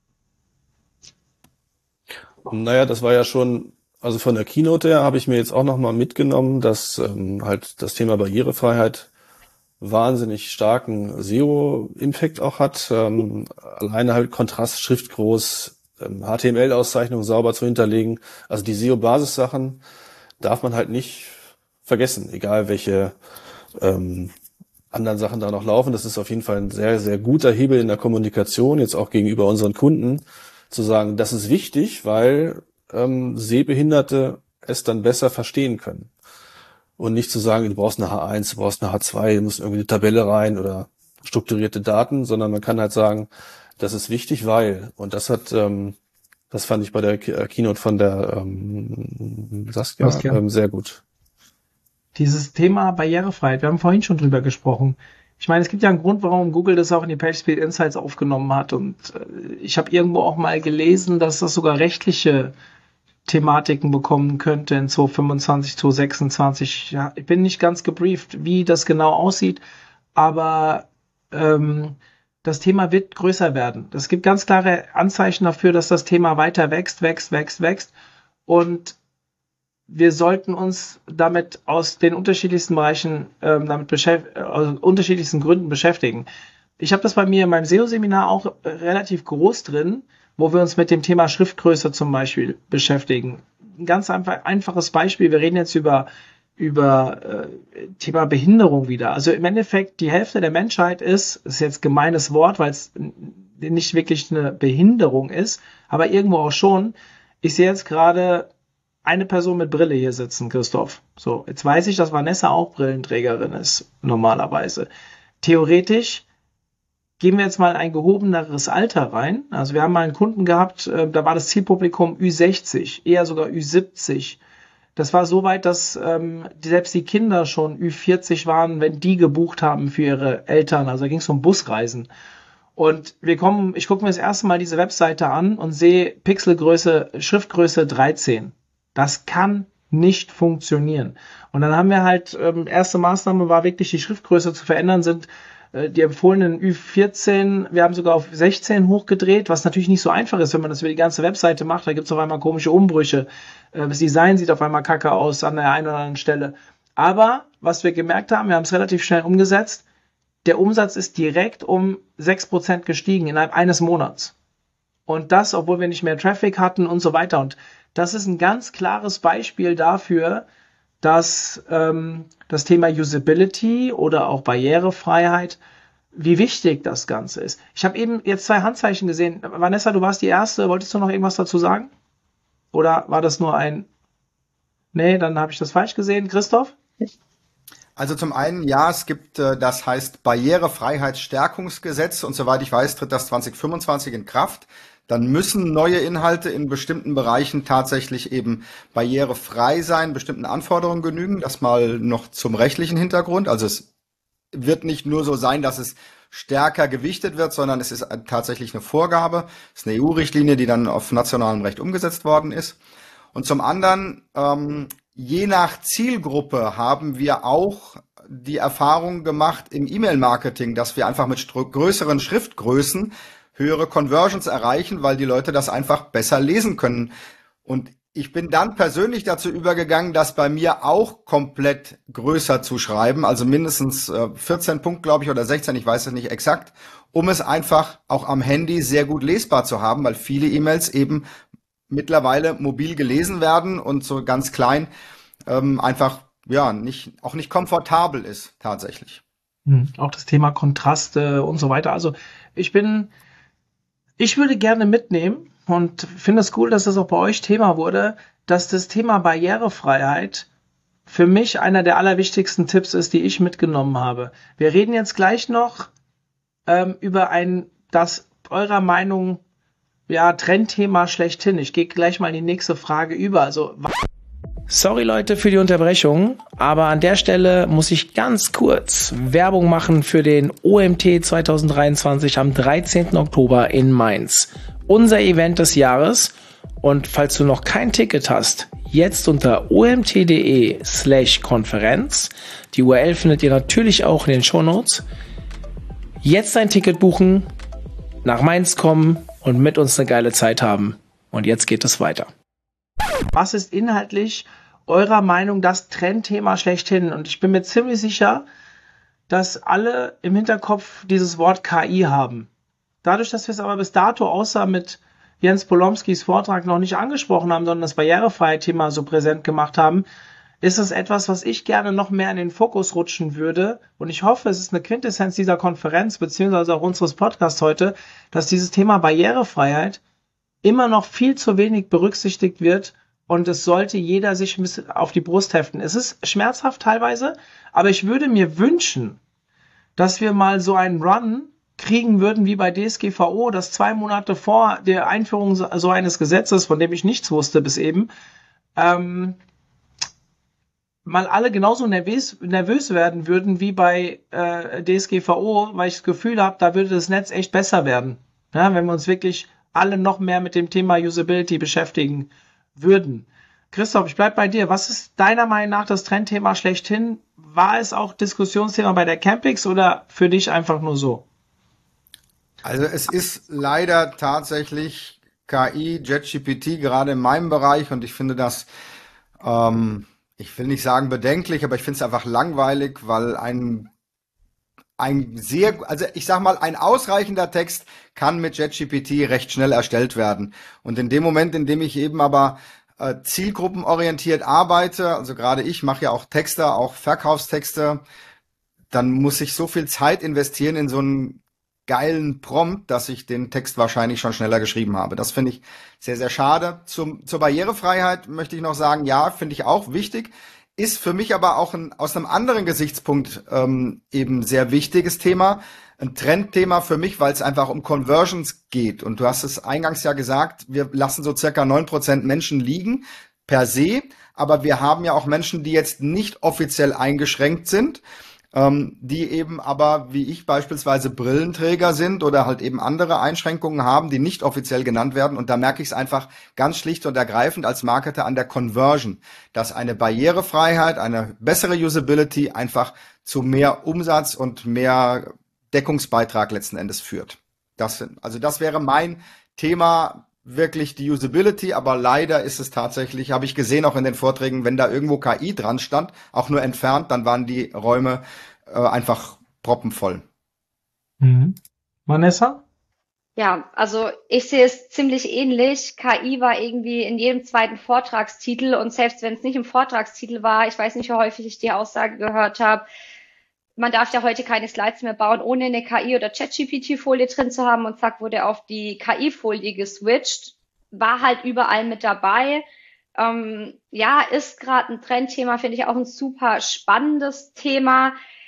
Naja, das war ja schon, also von der Keynote her habe ich mir jetzt auch nochmal mitgenommen, dass ähm, halt das Thema Barrierefreiheit wahnsinnig starken S E O-Impact auch hat. Ähm, alleine halt Kontrast, Schrift groß, ähm, H T M L-Auszeichnung sauber zu hinterlegen. Also die S E O-Basissachen darf man halt nicht vergessen, egal welche ähm, anderen Sachen da noch laufen. Das ist auf jeden Fall ein sehr, sehr guter Hebel in der Kommunikation, jetzt auch gegenüber unseren Kunden, zu sagen, das ist wichtig, weil ähm, Sehbehinderte es dann besser verstehen können. Und nicht zu sagen, du brauchst eine H eins, du brauchst eine H zwei, du musst irgendwie eine Tabelle rein oder strukturierte Daten, sondern man kann halt sagen, das ist wichtig, weil, und das hat, ähm, das fand ich bei der Keynote von der ähm, Saskia, Saskia. Ähm, sehr gut. Dieses Thema Barrierefreiheit, wir haben vorhin schon drüber gesprochen. Ich meine, es gibt ja einen Grund, warum Google das auch in die PageSpeed Insights aufgenommen hat. Und äh, ich habe irgendwo auch mal gelesen, dass das sogar rechtliche Thematiken bekommen könnte in zwanzig fünfundzwanzig, zwanzig sechsundzwanzig. Ja, ich bin nicht ganz gebrieft, wie das genau aussieht, aber ähm, das Thema wird größer werden. Es gibt ganz klare Anzeichen dafür, dass das Thema weiter wächst, wächst, wächst, wächst. Und wir sollten uns damit aus den unterschiedlichsten Bereichen, ähm, damit beschäftigen, aus unterschiedlichsten Gründen beschäftigen. Ich habe das bei mir in meinem S E O-Seminar auch relativ groß drin, wo wir uns mit dem Thema Schriftgröße zum Beispiel beschäftigen. Ein ganz einfach, einfaches Beispiel, wir reden jetzt über, über äh, Thema Behinderung wieder. Also im Endeffekt, die Hälfte der Menschheit ist, ist jetzt gemeines Wort, weil es nicht wirklich eine Behinderung ist, aber irgendwo auch schon. Ich sehe jetzt gerade eine Person mit Brille hier sitzen, Christoph. So, jetzt weiß ich, dass Vanessa auch Brillenträgerin ist, normalerweise. Theoretisch gehen wir jetzt mal ein gehobeneres Alter rein. Also wir haben mal einen Kunden gehabt, äh, da war das Zielpublikum Ü sechzig, eher sogar Ü siebzig. Das war so weit, dass ähm, selbst die Kinder schon Ü vierzig waren, wenn die gebucht haben für ihre Eltern. Also da ging es um Busreisen. Und wir kommen, ich gucke mir das erste Mal diese Webseite an und sehe Pixelgröße, Schriftgröße dreizehn. Das kann nicht funktionieren. Und dann haben wir halt, ähm, erste Maßnahme war wirklich, die Schriftgröße zu verändern, sind die empfohlenen Ü vierzehn, wir haben sogar auf sechzehn hochgedreht, was natürlich nicht so einfach ist, wenn man das über die ganze Webseite macht. Da gibt es auf einmal komische Umbrüche. Das Design sieht auf einmal kacke aus an der einen oder anderen Stelle. Aber was wir gemerkt haben, wir haben es relativ schnell umgesetzt, der Umsatz ist direkt um sechs Prozent gestiegen innerhalb eines Monats. Und das, obwohl wir nicht mehr Traffic hatten und so weiter. Und das ist ein ganz klares Beispiel dafür, dass ähm, das Thema Usability oder auch Barrierefreiheit, wie wichtig das Ganze ist. Ich habe eben jetzt zwei Handzeichen gesehen. Vanessa, du warst die Erste. Wolltest du noch irgendwas dazu sagen? Oder war das nur ein... Nee, dann habe ich das falsch gesehen. Christoph? Also zum einen, ja, es gibt, äh, das heißt Barrierefreiheitsstärkungsgesetz und soweit ich weiß, tritt das zwanzig fünfundzwanzig in Kraft. Dann müssen neue Inhalte in bestimmten Bereichen tatsächlich eben barrierefrei sein, bestimmten Anforderungen genügen. Das mal noch zum rechtlichen Hintergrund. Also es wird nicht nur so sein, dass es stärker gewichtet wird, sondern es ist tatsächlich eine Vorgabe. Es ist eine E U-Richtlinie, die dann auf nationalem Recht umgesetzt worden ist. Und zum anderen, ähm, je nach Zielgruppe haben wir auch die Erfahrung gemacht im E-Mail-Marketing, dass wir einfach mit str- größeren Schriftgrößen höhere Conversions erreichen, weil die Leute das einfach besser lesen können. Und ich bin dann persönlich dazu übergegangen, das bei mir auch komplett größer zu schreiben, also mindestens äh, vierzehn Punkt, glaube ich, oder sechzehn, ich weiß es nicht exakt, um es einfach auch am Handy sehr gut lesbar zu haben, weil viele E-Mails eben mittlerweile mobil gelesen werden und so ganz klein ähm, einfach ja nicht auch nicht komfortabel ist tatsächlich. Hm, auch das Thema Kontraste und so weiter. Also ich bin Ich würde gerne mitnehmen und finde es cool, dass das auch bei euch Thema wurde, dass das Thema Barrierefreiheit für mich einer der allerwichtigsten Tipps ist, die ich mitgenommen habe. Wir reden jetzt gleich noch ähm, über ein, das eurer Meinung, ja, Trendthema schlechthin. Ich gehe gleich mal in die nächste Frage über. Also Sorry Leute für die Unterbrechung, aber an der Stelle muss ich ganz kurz Werbung machen für den O M T zwanzig dreiundzwanzig am dreizehnten Oktober in Mainz. Unser Event des Jahres, und falls du noch kein Ticket hast, jetzt unter omt.de slash Konferenz. Die U R L findet ihr natürlich auch in den Shownotes. Jetzt ein Ticket buchen, nach Mainz kommen und mit uns eine geile Zeit haben. Und jetzt geht es weiter. Was ist inhaltlich eurer Meinung das Trendthema schlechthin? Und ich bin mir ziemlich sicher, dass alle im Hinterkopf dieses Wort K I haben. Dadurch, dass wir es aber bis dato außer mit Jens Polomskis Vortrag noch nicht angesprochen haben, sondern das Barrierefreiheit-Thema so präsent gemacht haben, ist es etwas, was ich gerne noch mehr in den Fokus rutschen würde. Und ich hoffe, es ist eine Quintessenz dieser Konferenz, beziehungsweise auch unseres Podcasts heute, dass dieses Thema Barrierefreiheit immer noch viel zu wenig berücksichtigt wird. Und es sollte jeder sich ein bisschen auf die Brust heften. Es ist schmerzhaft teilweise, aber ich würde mir wünschen, dass wir mal so einen Run kriegen würden wie bei D S G V O, dass zwei Monate vor der Einführung so eines Gesetzes, von dem ich nichts wusste bis eben, ähm, mal alle genauso nervös, nervös werden würden wie bei äh, D S G V O, weil ich das Gefühl habe, da würde das Netz echt besser werden, ja, wenn wir uns wirklich alle noch mehr mit dem Thema Usability beschäftigen würden. Christoph, ich bleib bei dir. Was ist deiner Meinung nach das Trendthema schlechthin? War es auch Diskussionsthema bei der Campix oder für dich einfach nur so? Also es ist leider tatsächlich K I, JetGPT, gerade in meinem Bereich, und ich finde das, ähm, ich will nicht sagen bedenklich, aber ich finde es einfach langweilig, weil ein ein sehr, also ich sag mal, ein ausreichender Text kann mit JetGPT recht schnell erstellt werden. Und in dem Moment, in dem ich eben aber äh, zielgruppenorientiert arbeite, also gerade ich mache ja auch Texte, auch Verkaufstexte, dann muss ich so viel Zeit investieren in so einen geilen Prompt, dass ich den Text wahrscheinlich schon schneller geschrieben habe. Das finde ich sehr, sehr schade. Zum, zur Barrierefreiheit möchte ich noch sagen, ja, finde ich auch wichtig. Ist für mich aber auch ein, aus einem anderen Gesichtspunkt ähm, eben sehr wichtiges Thema. Ein Trendthema für mich, weil es einfach um Conversions geht. Und du hast es eingangs ja gesagt, wir lassen so circa neun Prozent Menschen liegen per se. Aber wir haben ja auch Menschen, die jetzt nicht offiziell eingeschränkt sind, ähm, die eben aber, wie ich beispielsweise, Brillenträger sind oder halt eben andere Einschränkungen haben, die nicht offiziell genannt werden. Und da merke ich es einfach ganz schlicht und ergreifend als Marketer an der Conversion, dass eine Barrierefreiheit, eine bessere Usability einfach zu mehr Umsatz und mehr Deckungsbeitrag letzten Endes führt. Das, also das wäre mein Thema, wirklich die Usability, aber leider ist es tatsächlich, habe ich gesehen auch in den Vorträgen, wenn da irgendwo K I dran stand, auch nur entfernt, dann waren die Räume äh, einfach proppenvoll. Mhm. Vanessa? Ja, also ich sehe es ziemlich ähnlich. K I war irgendwie in jedem zweiten Vortragstitel, und selbst wenn es nicht im Vortragstitel war, ich weiß nicht, wie häufig ich die Aussage gehört habe, man darf ja heute keine Slides mehr bauen, ohne eine K I- oder ChatGPT-Folie drin zu haben, und zack, wurde auf die K I-Folie geswitcht. War halt überall mit dabei. Ähm, ja, ist gerade ein Trendthema, finde ich auch ein super spannendes Thema.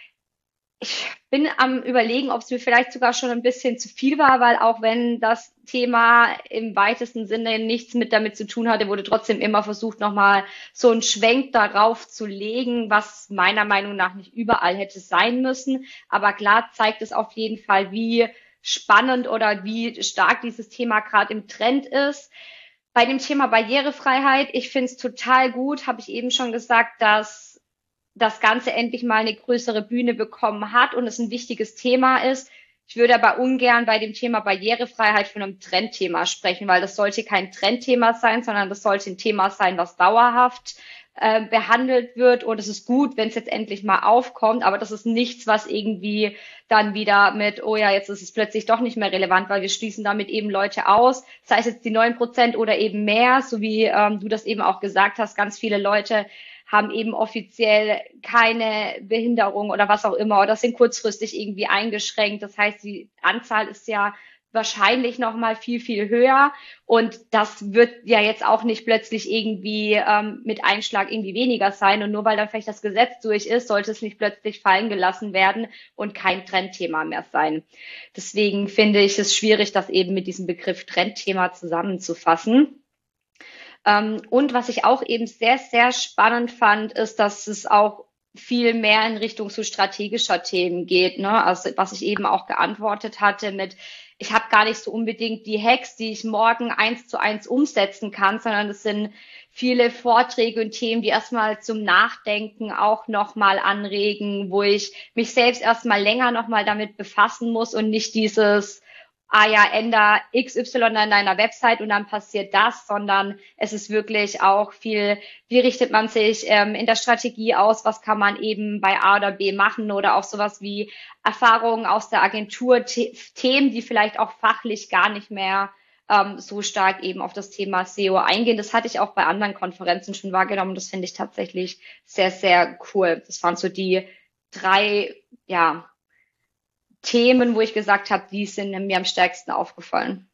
Ich bin am Überlegen, ob es mir vielleicht sogar schon ein bisschen zu viel war, weil auch wenn das Thema im weitesten Sinne nichts mit damit zu tun hatte, wurde trotzdem immer versucht, nochmal so einen Schwenk darauf zu legen, was meiner Meinung nach nicht überall hätte sein müssen. Aber klar zeigt es auf jeden Fall, wie spannend oder wie stark dieses Thema gerade im Trend ist. Bei dem Thema Barrierefreiheit, ich finde es total gut, habe ich eben schon gesagt, dass das Ganze endlich mal eine größere Bühne bekommen hat und es ein wichtiges Thema ist. Ich würde aber ungern bei dem Thema Barrierefreiheit von einem Trendthema sprechen, weil das sollte kein Trendthema sein, sondern das sollte ein Thema sein, was dauerhaft äh, behandelt wird. Und es ist gut, wenn es jetzt endlich mal aufkommt, aber das ist nichts, was irgendwie dann wieder mit, oh ja, jetzt ist es plötzlich doch nicht mehr relevant, weil wir schließen damit eben Leute aus, sei es jetzt die neun Prozent oder eben mehr, so wie ähm, du das eben auch gesagt hast, ganz viele Leute haben eben offiziell keine Behinderung oder was auch immer oder sind kurzfristig irgendwie eingeschränkt. Das heißt, die Anzahl ist ja wahrscheinlich noch mal viel, viel höher, und das wird ja jetzt auch nicht plötzlich irgendwie ähm, mit Einschlag irgendwie weniger sein, und nur weil dann vielleicht das Gesetz durch ist, sollte es nicht plötzlich fallen gelassen werden und kein Trendthema mehr sein. Deswegen finde ich es schwierig, das eben mit diesem Begriff Trendthema zusammenzufassen. Und was ich auch eben sehr, sehr spannend fand, ist, dass es auch viel mehr in Richtung so strategischer Themen geht, ne? Also was ich eben auch geantwortet hatte mit, ich habe gar nicht so unbedingt die Hacks, die ich morgen eins zu eins umsetzen kann, sondern es sind viele Vorträge und Themen, die erstmal zum Nachdenken auch nochmal anregen, wo ich mich selbst erstmal länger nochmal damit befassen muss und nicht dieses, ah ja, änder X Y an deiner Website und dann passiert das, sondern es ist wirklich auch viel, wie richtet man sich ähm, in der Strategie aus, was kann man eben bei A oder B machen oder auch sowas wie Erfahrungen aus der Agentur, The- Themen, die vielleicht auch fachlich gar nicht mehr ähm, so stark eben auf das Thema S E O eingehen. Das hatte ich auch bei anderen Konferenzen schon wahrgenommen. Das finde ich tatsächlich sehr, sehr cool. Das waren so die drei, ja, Themen, wo ich gesagt habe, die sind mir am stärksten aufgefallen.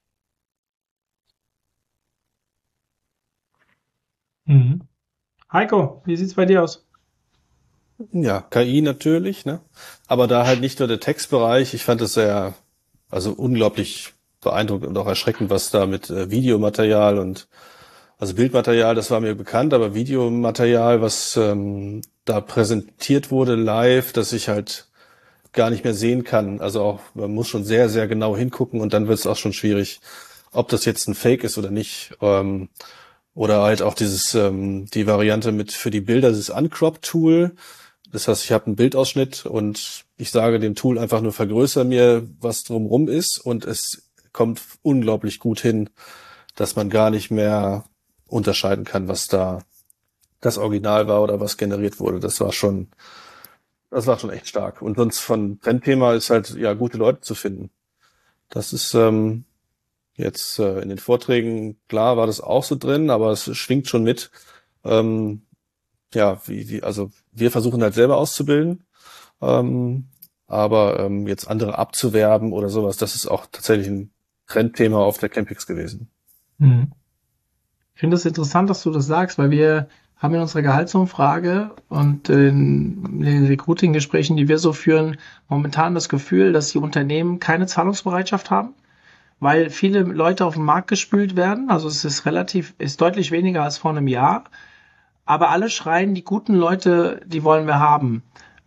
Mhm. Heiko, wie sieht's bei dir aus? Ja, K I natürlich, ne? Aber da halt nicht nur der Textbereich. Ich fand es sehr, also unglaublich beeindruckend und auch erschreckend, was da mit äh, Videomaterial und, also Bildmaterial, das war mir bekannt, aber Videomaterial, was ähm, da präsentiert wurde live, dass ich halt gar nicht mehr sehen kann. Also auch, man muss schon sehr, sehr genau hingucken und dann wird es auch schon schwierig, ob das jetzt ein Fake ist oder nicht. Ähm, oder halt auch dieses, ähm, die Variante mit für die Bilder, dieses Uncrop-Tool. Das heißt, ich habe einen Bildausschnitt und ich sage dem Tool einfach nur, vergrößer mir, was drumrum ist, und es kommt unglaublich gut hin, dass man gar nicht mehr unterscheiden kann, was da das Original war oder was generiert wurde. Das war schon, das war schon echt stark. Und sonst von Trendthema ist halt, ja, gute Leute zu finden. Das ist ähm, jetzt äh, in den Vorträgen, klar war das auch so drin, aber es schwingt schon mit. Ähm, ja, wie, wie, also wir versuchen halt selber auszubilden, ähm, aber ähm, jetzt andere abzuwerben oder sowas, das ist auch tatsächlich ein Trendthema auf der Campix gewesen. Mhm. Ich finde es interessant, dass du das sagst, weil wir haben in unserer Gehaltsumfrage und in den Recruiting-Gesprächen, die wir so führen, momentan das Gefühl, dass die Unternehmen keine Zahlungsbereitschaft haben, weil viele Leute auf den Markt gespült werden. Also es ist relativ, ist deutlich weniger als vor einem Jahr. Aber alle schreien, die guten Leute, die wollen wir haben.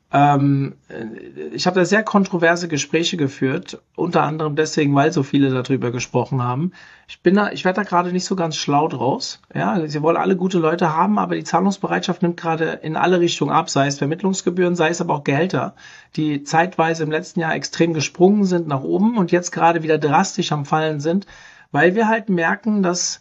Ähm, ich habe da sehr kontroverse Gespräche geführt, unter anderem deswegen, weil so viele darüber gesprochen haben. Ich bin da, ich werde da gerade nicht so ganz schlau draus. Ja, sie wollen alle gute Leute haben, aber die Zahlungsbereitschaft nimmt gerade in alle Richtungen ab, sei es Vermittlungsgebühren, sei es aber auch Gehälter, die zeitweise im letzten Jahr extrem gesprungen sind nach oben und jetzt gerade wieder drastisch am Fallen sind, weil wir halt merken, dass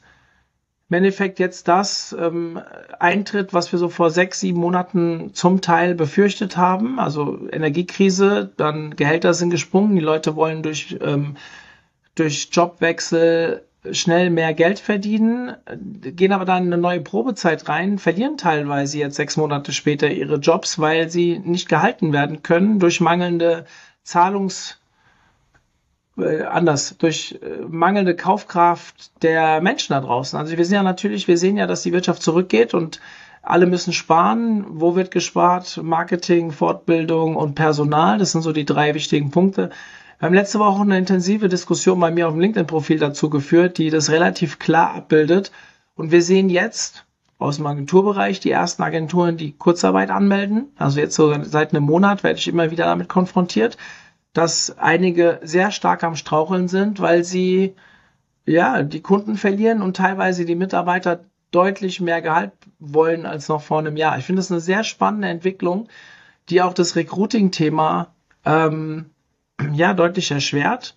im Endeffekt jetzt das ähm, eintritt, was wir so vor sechs, sieben Monaten zum Teil befürchtet haben. Also Energiekrise, dann Gehälter sind gesprungen, die Leute wollen durch, ähm, durch Jobwechsel schnell mehr Geld verdienen, gehen aber dann in eine neue Probezeit rein, verlieren teilweise jetzt sechs Monate später ihre Jobs, weil sie nicht gehalten werden können durch mangelnde Zahlungs- äh, anders, durch äh, mangelnde Kaufkraft der Menschen da draußen. Also wir sehen ja natürlich, wir sehen ja, dass die Wirtschaft zurückgeht und alle müssen sparen. Wo wird gespart? Marketing, Fortbildung und Personal. Das sind so die drei wichtigen Punkte. Wir haben letzte Woche eine intensive Diskussion bei mir auf dem LinkedIn-Profil dazu geführt, die das relativ klar abbildet. Und wir sehen jetzt aus dem Agenturbereich die ersten Agenturen, die Kurzarbeit anmelden. Also jetzt so seit einem Monat werde ich immer wieder damit konfrontiert, dass einige sehr stark am Straucheln sind, weil sie ja die Kunden verlieren und teilweise die Mitarbeiter deutlich mehr Gehalt wollen als noch vor einem Jahr. Ich finde das eine sehr spannende Entwicklung, die auch das Recruiting-Thema ähm, ja deutlich erschwert.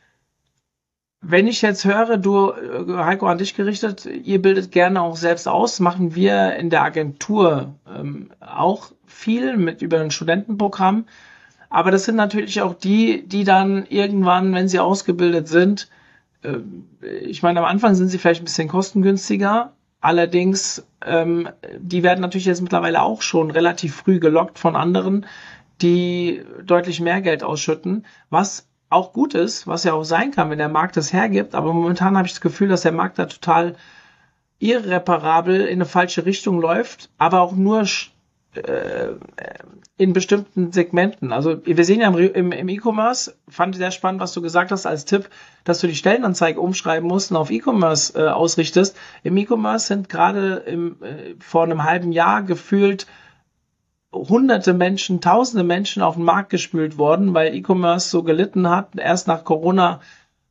Wenn ich jetzt höre, du, Heiko, an dich gerichtet, ihr bildet gerne auch selbst aus, machen wir in der Agentur ähm, auch viel mit über ein Studentenprogramm. Aber das sind natürlich auch die, die dann irgendwann, wenn sie ausgebildet sind, äh, ich meine, am Anfang sind sie vielleicht ein bisschen kostengünstiger. Allerdings, ähm, die werden natürlich jetzt mittlerweile auch schon relativ früh gelockt von anderen, die deutlich mehr Geld ausschütten, was auch gut ist, was ja auch sein kann, wenn der Markt das hergibt. Aber momentan habe ich das Gefühl, dass der Markt da total irreparabel in eine falsche Richtung läuft, aber auch nur äh, in bestimmten Segmenten. Also wir sehen ja im, im, im E-Commerce, fand ich sehr spannend, was du gesagt hast als Tipp, dass du die Stellenanzeige umschreiben musst und auf E-Commerce äh, ausrichtest. Im E-Commerce sind gerade im, äh, vor einem halben Jahr gefühlt hunderte Menschen, tausende Menschen auf den Markt gespült worden, weil E-Commerce so gelitten hat. Erst nach Corona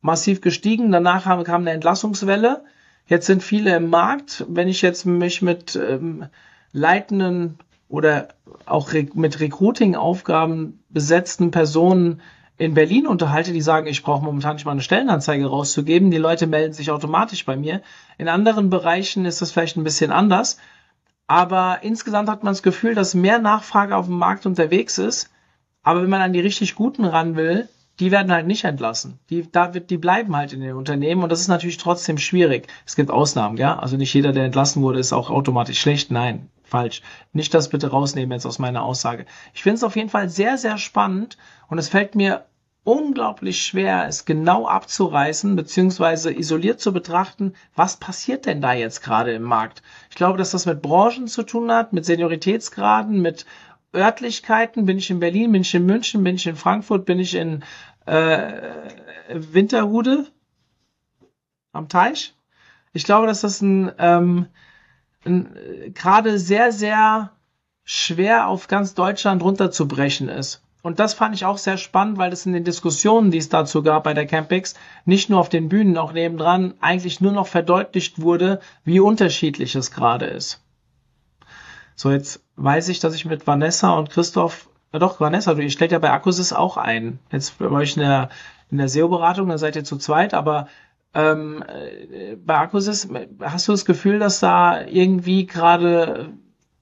massiv gestiegen. Danach kam eine Entlassungswelle. Jetzt sind viele im Markt. Wenn ich jetzt mich mit ähm, leitenden oder auch re- mit Recruiting-Aufgaben besetzten Personen in Berlin unterhalte, die sagen, ich brauche momentan nicht mal eine Stellenanzeige rauszugeben. Die Leute melden sich automatisch bei mir. In anderen Bereichen ist das vielleicht ein bisschen anders. Aber insgesamt hat man das Gefühl, dass mehr Nachfrage auf dem Markt unterwegs ist. Aber wenn man an die richtig Guten ran will, die werden halt nicht entlassen. Die, da wird, die bleiben halt in den Unternehmen und das ist natürlich trotzdem schwierig. Es gibt Ausnahmen, ja. Also nicht jeder, der entlassen wurde, ist auch automatisch schlecht. Nein, falsch. Nicht das bitte rausnehmen jetzt aus meiner Aussage. Ich finde es auf jeden Fall sehr, sehr spannend und es fällt mir unglaublich schwer, es genau abzureißen, beziehungsweise isoliert zu betrachten, was passiert denn da jetzt gerade im Markt. Ich glaube, dass das mit Branchen zu tun hat, mit Senioritätsgraden, mit Örtlichkeiten. Bin ich in Berlin, bin ich in München, bin ich in Frankfurt, bin ich in äh, Winterhude am Teich. Ich glaube, dass das ein, ähm, ein gerade sehr, sehr schwer auf ganz Deutschland runterzubrechen ist. Und das fand ich auch sehr spannend, weil das in den Diskussionen, die es dazu gab bei der Campix, nicht nur auf den Bühnen, auch nebendran, eigentlich nur noch verdeutlicht wurde, wie unterschiedlich es gerade ist. So, jetzt weiß ich, dass ich mit Vanessa und Christoph, ja doch, Vanessa, du, ihr stellt ja bei Accusys auch ein. Jetzt bei euch in der, in der S E O-Beratung, da seid ihr zu zweit, aber ähm, bei Accusys, hast du das Gefühl, dass da irgendwie gerade,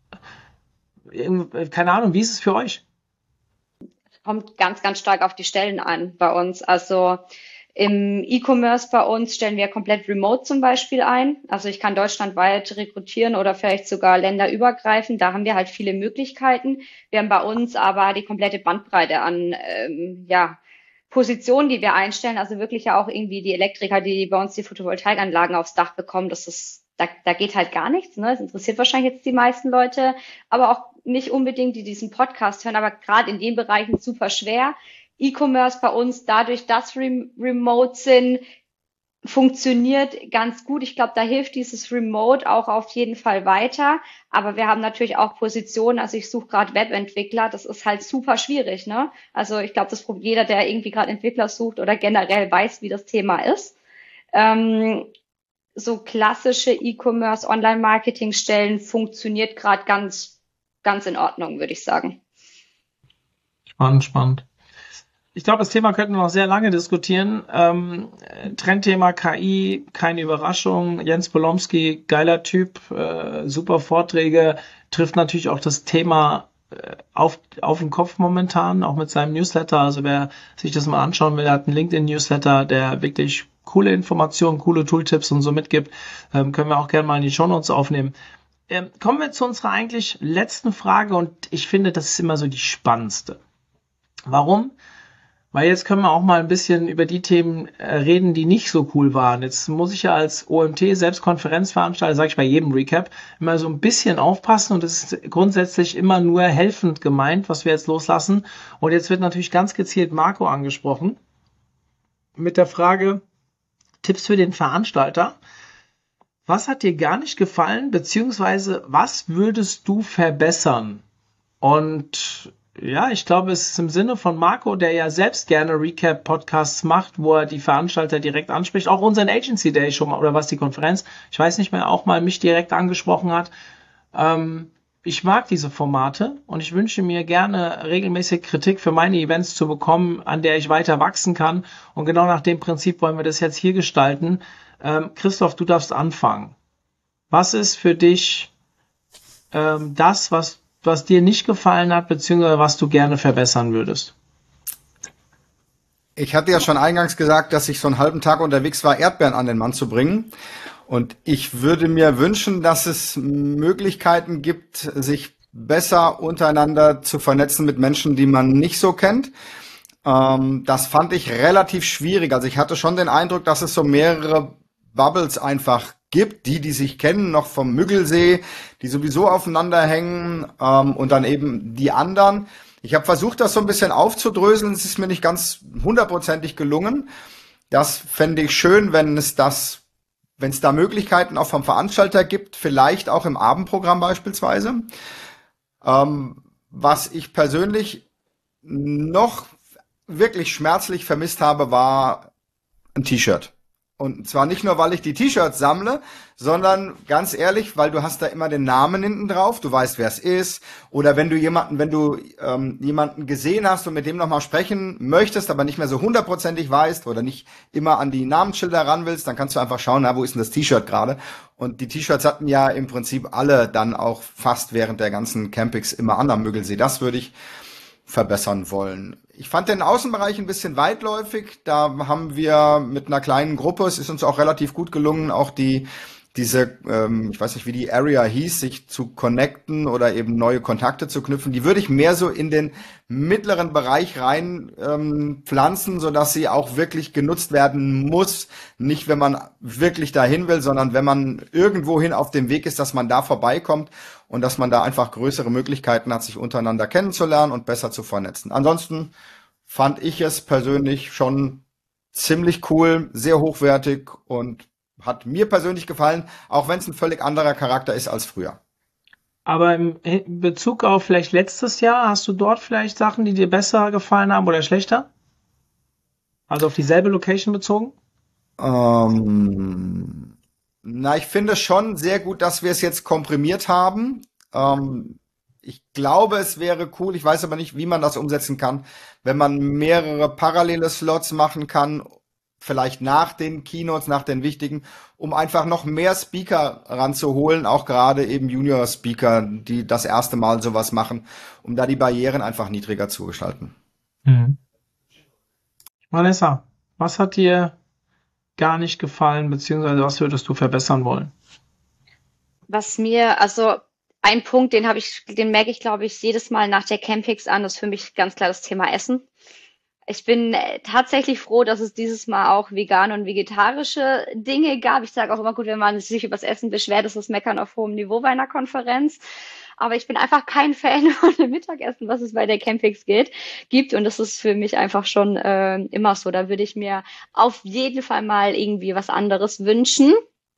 keine Ahnung, wie ist es für euch? Kommt ganz, ganz stark auf die Stellen an bei uns. Also im E-Commerce bei uns stellen wir komplett remote zum Beispiel ein. Also ich kann deutschlandweit rekrutieren oder vielleicht sogar länderübergreifend. Da haben wir halt viele Möglichkeiten. Wir haben bei uns aber die komplette Bandbreite an ähm, ja, Positionen, die wir einstellen. Also wirklich ja auch irgendwie die Elektriker, die bei uns die Photovoltaikanlagen aufs Dach bekommen. Das ist, da, da geht halt gar nichts. Ne? Das interessiert wahrscheinlich jetzt die meisten Leute, aber auch nicht unbedingt, die diesen Podcast hören. Aber gerade in den Bereichen super schwer. E-Commerce bei uns, dadurch, dass wir remote sind, funktioniert ganz gut. Ich glaube, da hilft dieses Remote auch auf jeden Fall weiter. Aber wir haben natürlich auch Positionen, also ich suche gerade Webentwickler, das ist halt super schwierig, ne? Also ich glaube, das probiert jeder, der irgendwie gerade Entwickler sucht oder generell weiß, wie das Thema ist. Ähm, so klassische E-Commerce, Online-Marketing-Stellen funktioniert gerade ganz, ganz in Ordnung, würde ich sagen. Spannend, spannend. Ich glaube, das Thema könnten wir noch sehr lange diskutieren. Ähm, Trendthema K I, keine Überraschung. Jens Polomski, geiler Typ, äh, super Vorträge, trifft natürlich auch das Thema äh, auf, auf den Kopf momentan, auch mit seinem Newsletter. Also wer sich das mal anschauen will, er hat einen LinkedIn-Newsletter, der wirklich coole Informationen, coole Tooltips und so mitgibt. Ähm, können wir auch gerne mal in die Shownotes aufnehmen. Ähm, kommen wir zu unserer eigentlich letzten Frage und ich finde, das ist immer so die spannendste. Warum? Weil jetzt können wir auch mal ein bisschen über die Themen äh, reden, die nicht so cool waren. Jetzt muss ich ja als O M T, selbst Konferenzveranstalter, sage ich bei jedem Recap, immer so ein bisschen aufpassen und es ist grundsätzlich immer nur helfend gemeint, was wir jetzt loslassen. Und jetzt wird natürlich ganz gezielt Marco angesprochen mit der Frage, Tipps für den Veranstalter. Was hat dir gar nicht gefallen, beziehungsweise was würdest du verbessern? Und ja, ich glaube, es ist im Sinne von Marco, der ja selbst gerne Recap-Podcasts macht, wo er die Veranstalter direkt anspricht, auch unseren Agency Day schon mal, oder was die Konferenz, ich weiß nicht mehr, auch mal mich direkt angesprochen hat. Ähm, ich mag diese Formate und ich wünsche mir gerne regelmäßig Kritik für meine Events zu bekommen, an der ich weiter wachsen kann. Und genau nach dem Prinzip wollen wir das jetzt hier gestalten. Ähm, Christoph, du darfst anfangen. Was ist für dich ähm, das, was was dir nicht gefallen hat, beziehungsweise was du gerne verbessern würdest? Ich hatte ja schon eingangs gesagt, dass ich so einen halben Tag unterwegs war, Erdbeeren an den Mann zu bringen. Und ich würde mir wünschen, dass es Möglichkeiten gibt, sich besser untereinander zu vernetzen mit Menschen, die man nicht so kennt. Ähm, das fand ich relativ schwierig. Also ich hatte schon den Eindruck, dass es so mehrere Bubbles einfach gibt, die, die sich kennen, noch vom Müggelsee, die sowieso aufeinander hängen, ähm, und dann eben die anderen. Ich habe versucht, das so ein bisschen aufzudröseln. Es ist mir nicht ganz hundertprozentig gelungen. Das fände ich schön, wenn es das, wenn es da Möglichkeiten auch vom Veranstalter gibt, vielleicht auch im Abendprogramm beispielsweise. Ähm, was ich persönlich noch wirklich schmerzlich vermisst habe, war ein T-Shirt. Und zwar nicht nur, weil ich die T-Shirts sammle, sondern ganz ehrlich, weil du hast da immer den Namen hinten drauf, du weißt, wer es ist. Oder wenn du jemanden, wenn du ähm, jemanden gesehen hast und mit dem nochmal sprechen möchtest, aber nicht mehr so hundertprozentig weißt oder nicht immer an die Namensschilder ran willst, dann kannst du einfach schauen, na, wo ist denn das T-Shirt gerade? Und die T-Shirts hatten ja im Prinzip alle dann auch fast während der ganzen Campings immer an am Müggelsee. Das würde ich verbessern wollen. Ich fand den Außenbereich ein bisschen weitläufig. Da haben wir mit einer kleinen Gruppe, es ist uns auch relativ gut gelungen, auch die diese, ähm, ich weiß nicht, wie die Area hieß, sich zu connecten oder eben neue Kontakte zu knüpfen. Die würde ich mehr so in den mittleren Bereich rein ähm, pflanzen, sodass sie auch wirklich genutzt werden muss. Nicht, wenn man wirklich dahin will, sondern wenn man irgendwohin auf dem Weg ist, dass man da vorbeikommt und dass man da einfach größere Möglichkeiten hat, sich untereinander kennenzulernen und besser zu vernetzen. Ansonsten fand ich es persönlich schon ziemlich cool, sehr hochwertig und hat mir persönlich gefallen, auch wenn es ein völlig anderer Charakter ist als früher. Aber im Bezug auf vielleicht letztes Jahr, hast du dort vielleicht Sachen, die dir besser gefallen haben oder schlechter? Also auf dieselbe Location bezogen? Ähm, na, ich finde schon sehr gut, dass wir es jetzt komprimiert haben. Ähm, ich glaube, es wäre cool, ich weiß aber nicht, wie man das umsetzen kann, wenn man mehrere parallele Slots machen kann, vielleicht nach den Keynotes, nach den wichtigen, um einfach noch mehr Speaker ranzuholen, auch gerade eben Junior-Speaker, die das erste Mal sowas machen, um da die Barrieren einfach niedriger zu gestalten. Mhm. Vanessa, was hat dir gar nicht gefallen, beziehungsweise was würdest du verbessern wollen? Was mir, also ein Punkt, den habe ich, den merke ich, glaube ich, jedes Mal nach der Campix an, ist für mich ganz klar das Thema Essen. Ich bin tatsächlich froh, dass es dieses Mal auch vegane und vegetarische Dinge gab. Ich sage auch immer, gut, wenn man sich über das Essen beschwert, ist das Meckern auf hohem Niveau bei einer Konferenz. Aber ich bin einfach kein Fan von dem Mittagessen, was es bei der Campix geht, gibt. Und das ist für mich einfach schon äh, immer so. Da würde ich mir auf jeden Fall mal irgendwie was anderes wünschen.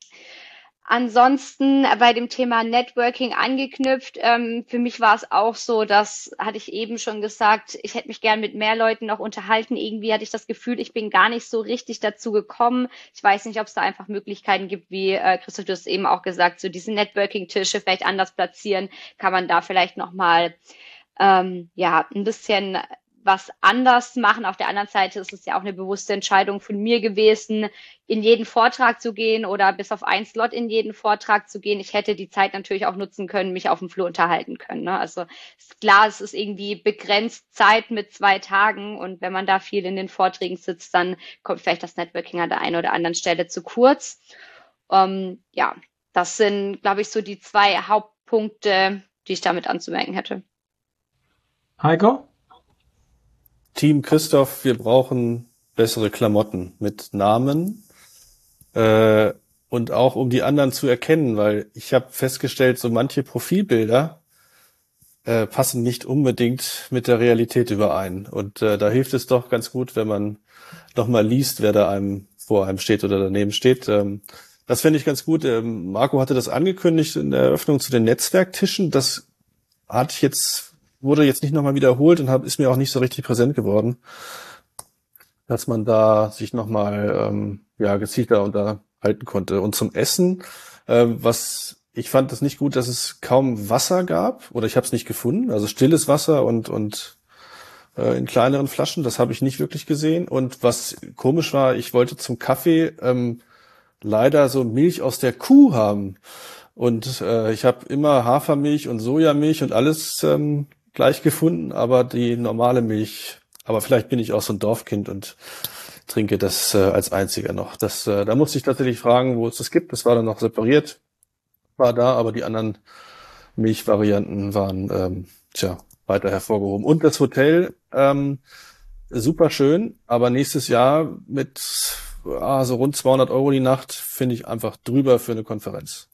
Ansonsten bei dem Thema Networking angeknüpft, ähm, für mich war es auch so, das hatte ich eben schon gesagt, ich hätte mich gern mit mehr Leuten noch unterhalten. Irgendwie hatte ich das Gefühl, ich bin gar nicht so richtig dazu gekommen. Ich weiß nicht, ob es da einfach Möglichkeiten gibt, wie äh, Christoph, du hast eben auch gesagt, so diese Networking-Tische vielleicht anders platzieren, kann man da vielleicht nochmal ähm, ja, ein bisschen was anders machen. Auf der anderen Seite ist es ja auch eine bewusste Entscheidung von mir gewesen, in jeden Vortrag zu gehen oder bis auf einen Slot in jeden Vortrag zu gehen. Ich hätte die Zeit natürlich auch nutzen können, mich auf dem Flur unterhalten können. Ne? Also ist klar, es ist irgendwie begrenzt Zeit mit zwei Tagen und wenn man da viel in den Vorträgen sitzt, dann kommt vielleicht das Networking an der einen oder anderen Stelle zu kurz. Ähm, ja, das sind, glaube ich, so die zwei Hauptpunkte, die ich damit anzumerken hätte. Heiko? Team Christoph, wir brauchen bessere Klamotten mit Namen äh, und auch um die anderen zu erkennen, weil ich habe festgestellt, so manche Profilbilder äh, passen nicht unbedingt mit der Realität überein. Und äh, da hilft es doch ganz gut, wenn man noch mal liest, wer da einem vor einem steht oder daneben steht. Ähm, das fände ich ganz gut. Ähm, Marco hatte das angekündigt in der Eröffnung zu den Netzwerktischen. Das hatte ich jetzt wurde jetzt nicht nochmal wiederholt und hab, ist mir auch nicht so richtig präsent geworden, dass man da sich nochmal ähm, ja, gezielter unterhalten konnte. Und zum Essen, äh, was ich fand das nicht gut, dass es kaum Wasser gab oder ich habe es nicht gefunden. Also stilles Wasser und und äh, in kleineren Flaschen, das habe ich nicht wirklich gesehen. Und was komisch war, ich wollte zum Kaffee ähm, leider so Milch aus der Kuh haben. Und äh, ich habe immer Hafermilch und Sojamilch und alles ähm, gleich gefunden, aber die normale Milch, aber vielleicht bin ich auch so ein Dorfkind und trinke das äh, als einziger noch. Das, äh, da musste ich tatsächlich fragen, wo es das gibt. Das war dann noch separiert, war da, aber die anderen Milchvarianten waren ähm, tja, weiter hervorgehoben. Und das Hotel, ähm, super schön, aber nächstes Jahr mit ah, so rund zweihundert Euro die Nacht finde ich einfach drüber für eine Konferenz.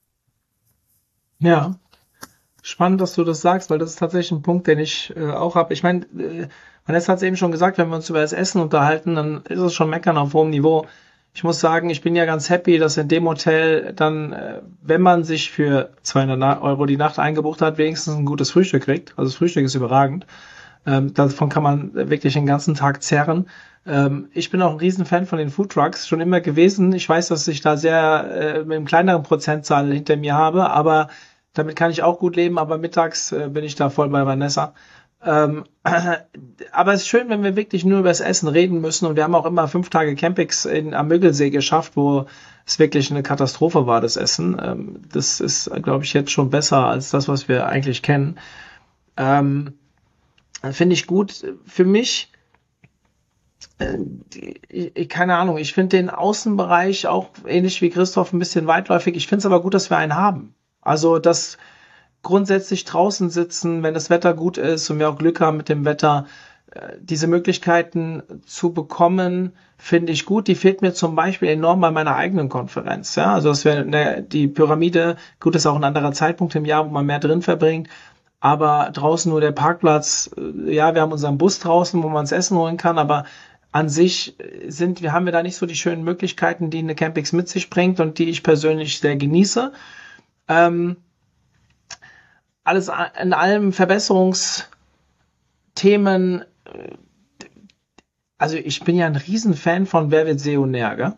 Ja. Spannend, dass du das sagst, weil das ist tatsächlich ein Punkt, den ich äh, auch habe. Ich meine, äh, Vanessa hat es eben schon gesagt, wenn wir uns über das Essen unterhalten, dann ist es schon Meckern auf hohem Niveau. Ich muss sagen, ich bin ja ganz happy, dass in dem Hotel dann, äh, wenn man sich für zweihundert Euro die Nacht eingebucht hat, wenigstens ein gutes Frühstück kriegt. Also das Frühstück ist überragend. Ähm, davon kann man wirklich den ganzen Tag zerren. Ähm, ich bin auch ein Riesenfan von den Foodtrucks, schon immer gewesen. Ich weiß, dass ich da sehr äh, mit einem kleineren Prozentzahl hinter mir habe, aber damit kann ich auch gut leben. Aber mittags äh, bin ich da voll bei Vanessa. Ähm, aber es ist schön, wenn wir wirklich nur über das Essen reden müssen. Und wir haben auch immer fünf Tage Campings in, am Müggelsee geschafft, wo es wirklich eine Katastrophe war, das Essen. Ähm, das ist, glaube ich, jetzt schon besser als das, was wir eigentlich kennen. Ähm, finde ich gut. Für mich, äh, die, keine Ahnung, ich finde den Außenbereich auch ähnlich wie Christoph ein bisschen weitläufig. Ich finde es aber gut, dass wir einen haben. Also, dass grundsätzlich draußen sitzen, wenn das Wetter gut ist und wir auch Glück haben mit dem Wetter, diese Möglichkeiten zu bekommen, finde ich gut. Die fehlt mir zum Beispiel enorm bei meiner eigenen Konferenz. Ja, also das wäre ne, die Pyramide. Gut, ist auch ein anderer Zeitpunkt im Jahr, wo man mehr drin verbringt. Aber draußen nur der Parkplatz. Ja, wir haben unseren Bus draußen, wo man das Essen holen kann. Aber an sich sind wir haben wir da nicht so die schönen Möglichkeiten, die eine Campix mit sich bringt und die ich persönlich sehr genieße. Ähm, alles in allem Verbesserungsthemen. Also ich bin ja ein Riesenfan von Wer wird S E O-När, gell?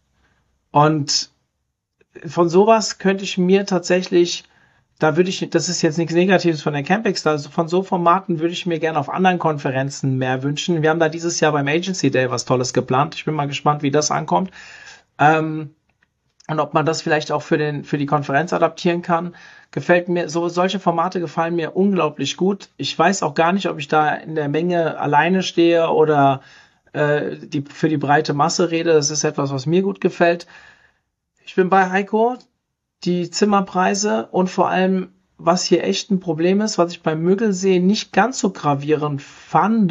Und von sowas könnte ich mir tatsächlich, da würde ich, das ist jetzt nichts Negatives von der Campix, also von so Formaten würde ich mir gerne auf anderen Konferenzen mehr wünschen. Wir haben da dieses Jahr beim Agency Day was Tolles geplant. Ich bin mal gespannt, wie das ankommt. Ähm, und ob man das vielleicht auch für den, für die Konferenz adaptieren kann. Gefällt mir, so, solche Formate gefallen mir unglaublich gut. Ich weiß auch gar nicht, ob ich da in der Menge alleine stehe oder äh, die, für die breite Masse rede. Das ist etwas, was mir gut gefällt. Ich bin bei Heiko. Die Zimmerpreise und vor allem, was hier echt ein Problem ist, was ich beim Müggelsee nicht ganz so gravierend fand,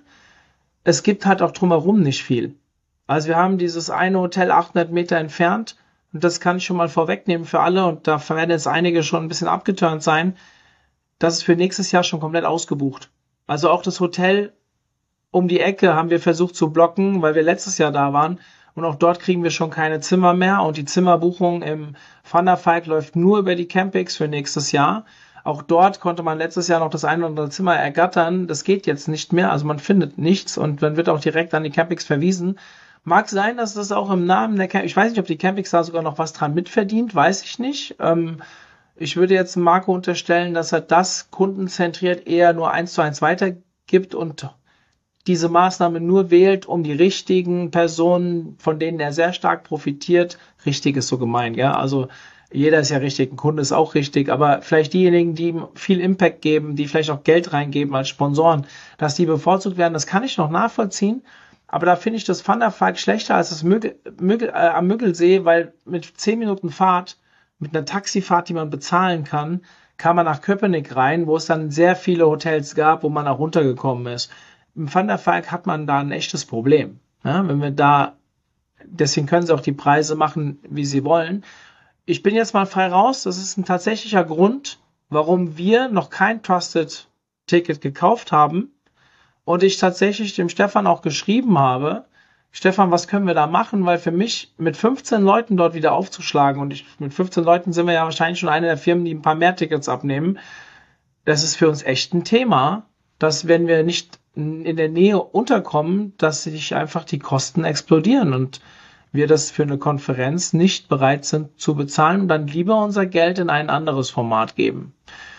es gibt halt auch drumherum nicht viel. Also wir haben dieses eine Hotel achthundert Meter entfernt. Und das kann ich schon mal vorwegnehmen für alle, und da werden jetzt einige schon ein bisschen abgeturnt sein. Das ist für nächstes Jahr schon komplett ausgebucht. Also auch das Hotel um die Ecke haben wir versucht zu blocken, weil wir letztes Jahr da waren. Und auch dort kriegen wir schon keine Zimmer mehr. Und die Zimmerbuchung im Van der Valk läuft nur über die Campix für nächstes Jahr. Auch dort konnte man letztes Jahr noch das ein oder andere Zimmer ergattern. Das geht jetzt nicht mehr. Also man findet nichts und dann wird auch direkt an die Campix verwiesen. Mag sein, dass das auch im Namen der Campix, ich weiß nicht, ob die Campix da sogar noch was dran mitverdient, weiß ich nicht. Ähm, ich würde jetzt Marco unterstellen, dass er das kundenzentriert eher nur eins zu eins weitergibt und diese Maßnahme nur wählt, um die richtigen Personen, von denen er sehr stark profitiert, richtig ist so gemeint, ja, also jeder ist ja richtig, ein Kunde ist auch richtig, aber vielleicht diejenigen, die ihm viel Impact geben, die vielleicht auch Geld reingeben als Sponsoren, dass die bevorzugt werden, das kann ich noch nachvollziehen. Aber da finde ich das Van der Valk schlechter als das Müggel, Müggel, äh, am Müggelsee, weil mit zehn Minuten Fahrt, mit einer Taxifahrt, die man bezahlen kann, kam man nach Köpenick rein, wo es dann sehr viele Hotels gab, wo man auch runtergekommen ist. Im Van der Valk hat man da ein echtes Problem. Ja, wenn wir da, deswegen können sie auch die Preise machen, wie sie wollen. Ich bin jetzt mal frei raus. Das ist ein tatsächlicher Grund, warum wir noch kein Trusted Ticket gekauft haben. Und ich tatsächlich dem Stefan auch geschrieben habe, Stefan, was können wir da machen? Weil für mich mit fünfzehn Leuten dort wieder aufzuschlagen, und ich, mit fünfzehn Leuten sind wir ja wahrscheinlich schon eine der Firmen, die ein paar mehr Tickets abnehmen, das ist für uns echt ein Thema, dass wenn wir nicht in der Nähe unterkommen, dass sich einfach die Kosten explodieren und wir das für eine Konferenz nicht bereit sind zu bezahlen und dann lieber unser Geld in ein anderes Format geben.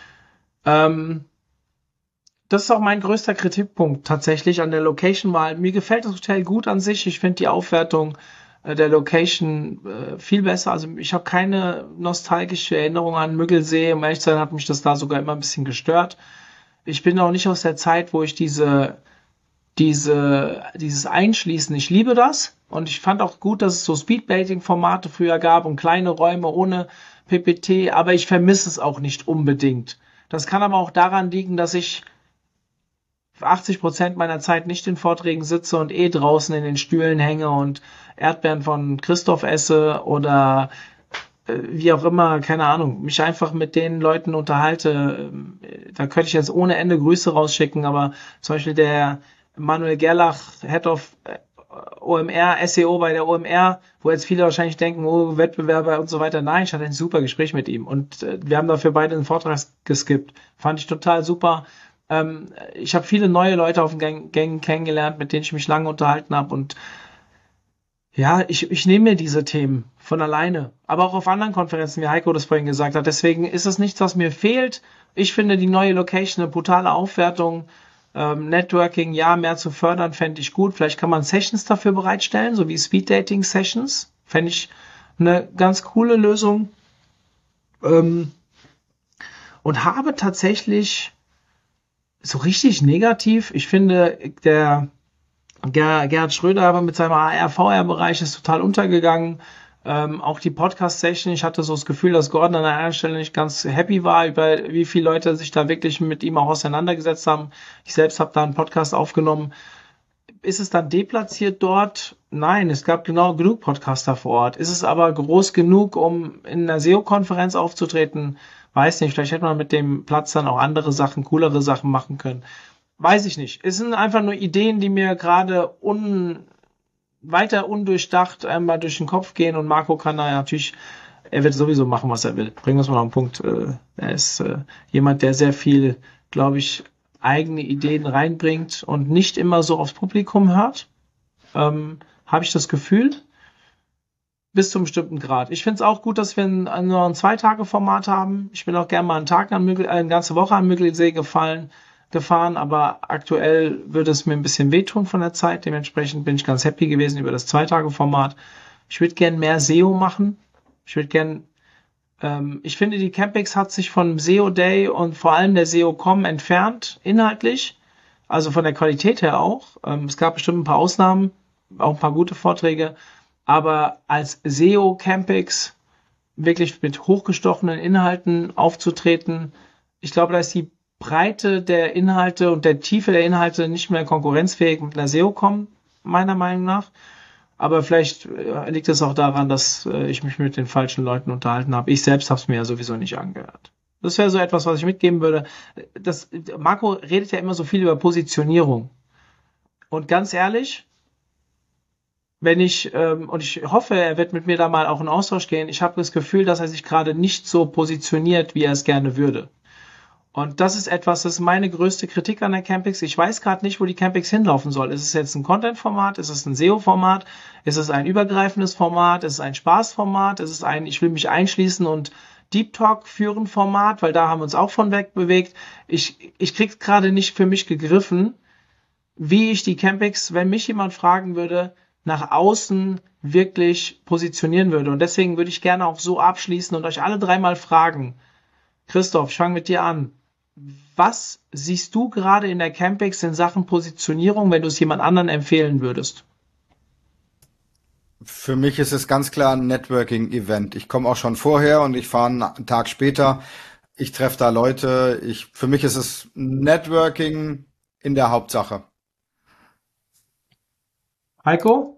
Ähm, Das ist auch mein größter Kritikpunkt tatsächlich an der Location-Wahl. Mir gefällt das Hotel gut an sich. Ich finde die Aufwertung äh, der Location äh, viel besser. Also ich habe keine nostalgische Erinnerung an Müggelsee. Um ehrlich zu sein, hat mich das da sogar immer ein bisschen gestört. Ich bin auch nicht aus der Zeit, wo ich diese, diese, dieses Einschließen, ich liebe das. Und ich fand auch gut, dass es so Speedbaiting-Formate früher gab und kleine Räume ohne P P T. Aber ich vermisse es auch nicht unbedingt. Das kann aber auch daran liegen, dass ich achtzig Prozent meiner Zeit nicht in Vorträgen sitze und eh draußen in den Stühlen hänge und Erdbeeren von Christoph esse oder äh, wie auch immer, keine Ahnung, mich einfach mit den Leuten unterhalte. Da könnte ich jetzt ohne Ende Grüße rausschicken, aber zum Beispiel der Manuel Gerlach, Head of O M R, S E O bei der O M R, wo jetzt viele wahrscheinlich denken, oh, Wettbewerber und so weiter. Nein, ich hatte ein super Gespräch mit ihm und äh, wir haben dafür beide einen Vortrag geskippt. Fand ich total super. Ähm, ich habe viele neue Leute auf den Gang- Gängen kennengelernt, mit denen ich mich lange unterhalten habe und ja, ich, ich nehme mir diese Themen von alleine, aber auch auf anderen Konferenzen, wie Heiko das vorhin gesagt hat. Deswegen ist es nichts, was mir fehlt. Ich finde die neue Location eine brutale Aufwertung. Ähm, Networking, ja, mehr zu fördern, fände ich gut. Vielleicht kann man Sessions dafür bereitstellen, so wie Speed Dating Sessions. Fände ich eine ganz coole Lösung. Ähm, und habe tatsächlich so richtig negativ, ich finde, der Ger Gerhard Schröder aber mit seinem A R V R-Bereich ist total untergegangen. Ähm, auch die Podcast-Session, ich hatte so das Gefühl, dass Gordon an einer Stelle nicht ganz happy war, über wie viele Leute sich da wirklich mit ihm auch auseinandergesetzt haben. Ich selbst habe da einen Podcast aufgenommen. Ist es dann deplatziert dort? Nein, es gab genau genug Podcaster vor Ort. Ist es aber groß genug, um in einer S E O-Konferenz aufzutreten? Weiß nicht, vielleicht hätte man mit dem Platz dann auch andere Sachen, coolere Sachen machen können. Weiß ich nicht. Es sind einfach nur Ideen, die mir gerade un weiter undurchdacht einmal durch den Kopf gehen und Marco kann da ja natürlich, er wird sowieso machen, was er will. Bringen wir es mal auf den Punkt. Äh, Er ist äh, jemand, der sehr viel, glaube ich, eigene Ideen reinbringt und nicht immer so aufs Publikum hört. Ähm, Habe ich das Gefühl. Bis zu einem bestimmten Grad. Ich finde es auch gut, dass wir ein, ein, nur ein Zwei-Tage-Format haben. Ich bin auch gerne mal einen Tag an Mügel, äh, eine ganze Woche an Müggelsee gefallen, gefahren, aber aktuell würde es mir ein bisschen wehtun von der Zeit. Dementsprechend bin ich ganz happy gewesen über das Zwei-Tage-Format. Ich würde gern mehr S E O machen. Ich würde gern, ähm, ich finde, die Campix hat sich von S E O Day und vor allem der S E O Punkt com entfernt, inhaltlich. Also von der Qualität her auch. Ähm, es gab bestimmt ein paar Ausnahmen, auch ein paar gute Vorträge. Aber als S E O Campix wirklich mit hochgestochenen Inhalten aufzutreten, ich glaube, da ist die Breite der Inhalte und der Tiefe der Inhalte nicht mehr konkurrenzfähig mit einer S E O Punkt com, meiner Meinung nach. Aber vielleicht äh, liegt es auch daran, dass äh, ich mich mit den falschen Leuten unterhalten habe. Ich selbst habe es mir ja sowieso nicht angehört. Das wäre so etwas, was ich mitgeben würde. Das, Marco redet ja immer so viel über Positionierung. Und ganz ehrlich, wenn ich, ähm, und ich hoffe, er wird mit mir da mal auch in Austausch gehen, ich habe das Gefühl, dass er sich gerade nicht so positioniert, wie er es gerne würde. Und das ist etwas, das ist meine größte Kritik an der Campix. Ich weiß gerade nicht, wo die Campix hinlaufen soll. Ist es jetzt ein Content-Format? Ist es ein S E O-Format? Ist es ein übergreifendes Format? Ist es ein Spaß-Format? Ist es ein, ich will mich einschließen und Deep Talk führen Format? Weil da haben wir uns auch von weg bewegt. Ich, ich krieg's gerade nicht für mich gegriffen, wie ich die Campix, wenn mich jemand fragen würde, nach außen wirklich positionieren würde. Und deswegen würde ich gerne auch so abschließen und euch alle dreimal fragen. Christoph, ich fange mit dir an. Was siehst du gerade in der Campix in Sachen Positionierung, wenn du es jemand anderen empfehlen würdest? Für mich ist es ganz klar ein Networking-Event. Ich komme auch schon vorher und ich fahre einen Tag später. Ich treffe da Leute. Ich, für mich ist es Networking in der Hauptsache. Heiko?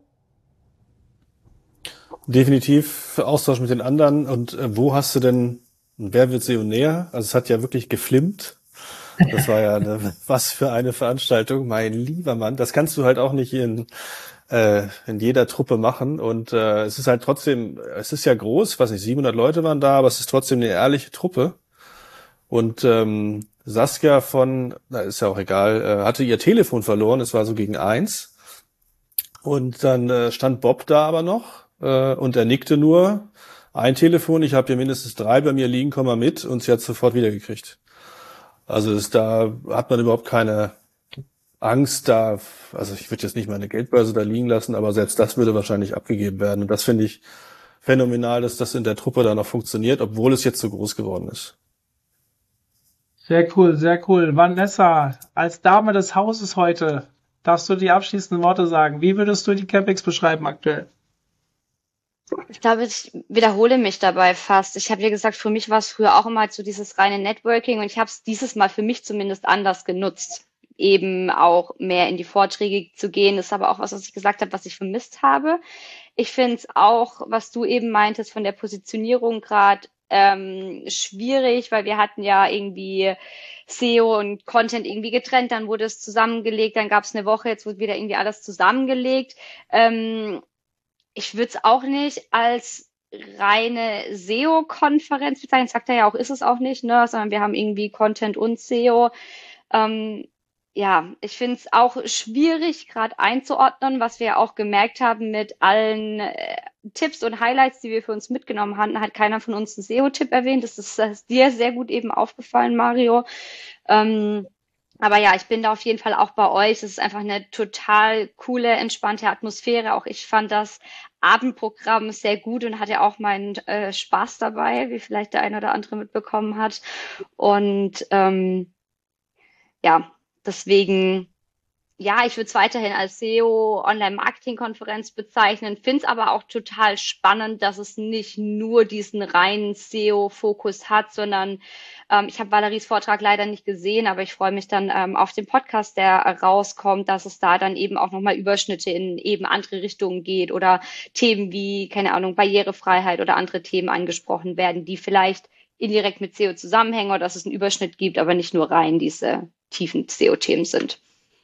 Definitiv Austausch mit den anderen. Und äh, wo hast du denn, wer wird S E O näher? Also es hat ja wirklich geflimmt. Das war ja eine, was für eine Veranstaltung, mein lieber Mann. Das kannst du halt auch nicht in, äh, in jeder Truppe machen. Und äh, es ist halt trotzdem, es ist ja groß, was nicht, siebenhundert Leute waren da, aber es ist trotzdem eine ehrliche Truppe. Und ähm, Saskia von, na ist ja auch egal, äh, hatte ihr Telefon verloren, es war so gegen eins. Und dann äh, stand Bob da aber noch äh, und er nickte nur. Ein Telefon, ich habe hier mindestens drei bei mir liegen, komm mal mit. Und sie hat sofort wiedergekriegt. Also ist, da hat man überhaupt keine Angst da. Also ich würde jetzt nicht meine Geldbörse da liegen lassen, aber selbst das würde wahrscheinlich abgegeben werden. Und das finde ich phänomenal, dass das in der Truppe da noch funktioniert, obwohl es jetzt so groß geworden ist. Sehr cool, sehr cool. Vanessa, als Dame des Hauses heute, darfst du die abschließenden Worte sagen. Wie würdest du die Campix beschreiben aktuell? Ich glaube, ich wiederhole mich dabei fast. Ich habe, wie gesagt, für mich war es früher auch immer so dieses reine Networking und ich habe es dieses Mal für mich zumindest anders genutzt, eben auch mehr in die Vorträge zu gehen. Das ist aber auch was, was ich gesagt habe, was ich vermisst habe. Ich finde es auch, was du eben meintest von der Positionierung gerade, ähm, schwierig, weil wir hatten ja irgendwie S E O und Content irgendwie getrennt, dann wurde es zusammengelegt, dann gab es eine Woche, jetzt wird wieder irgendwie alles zusammengelegt. Ähm, ich würde es auch nicht als reine S E O-Konferenz bezeichnen, sagt er ja auch, ist es auch nicht, ne, sondern wir haben irgendwie Content und S E O. Ähm, ja, ich finde es auch schwierig, gerade einzuordnen, was wir auch gemerkt haben mit allen äh, Tipps und Highlights, die wir für uns mitgenommen hatten, hat keiner von uns einen S E O-Tipp erwähnt. Das ist, das ist dir sehr gut eben aufgefallen, Mario. Ähm, aber ja, ich bin da auf jeden Fall auch bei euch. Es ist einfach eine total coole, entspannte Atmosphäre. Auch ich fand das Abendprogramm sehr gut und hatte auch meinen äh, Spaß dabei, wie vielleicht der eine oder andere mitbekommen hat. Und ähm, ja, deswegen, ja, ich würde es weiterhin als S E O-Online-Marketing-Konferenz bezeichnen, finde es aber auch total spannend, dass es nicht nur diesen reinen S E O-Fokus hat, sondern ähm, ich habe Valeries Vortrag leider nicht gesehen, aber ich freue mich dann ähm, auf den Podcast, der rauskommt, dass es da dann eben auch nochmal Überschnitte in eben andere Richtungen geht oder Themen wie, keine Ahnung, Barrierefreiheit oder andere Themen angesprochen werden, die vielleicht indirekt mit S E O zusammenhängen oder dass es einen Überschnitt gibt, aber nicht nur rein diese tiefen S E O-Themen sind.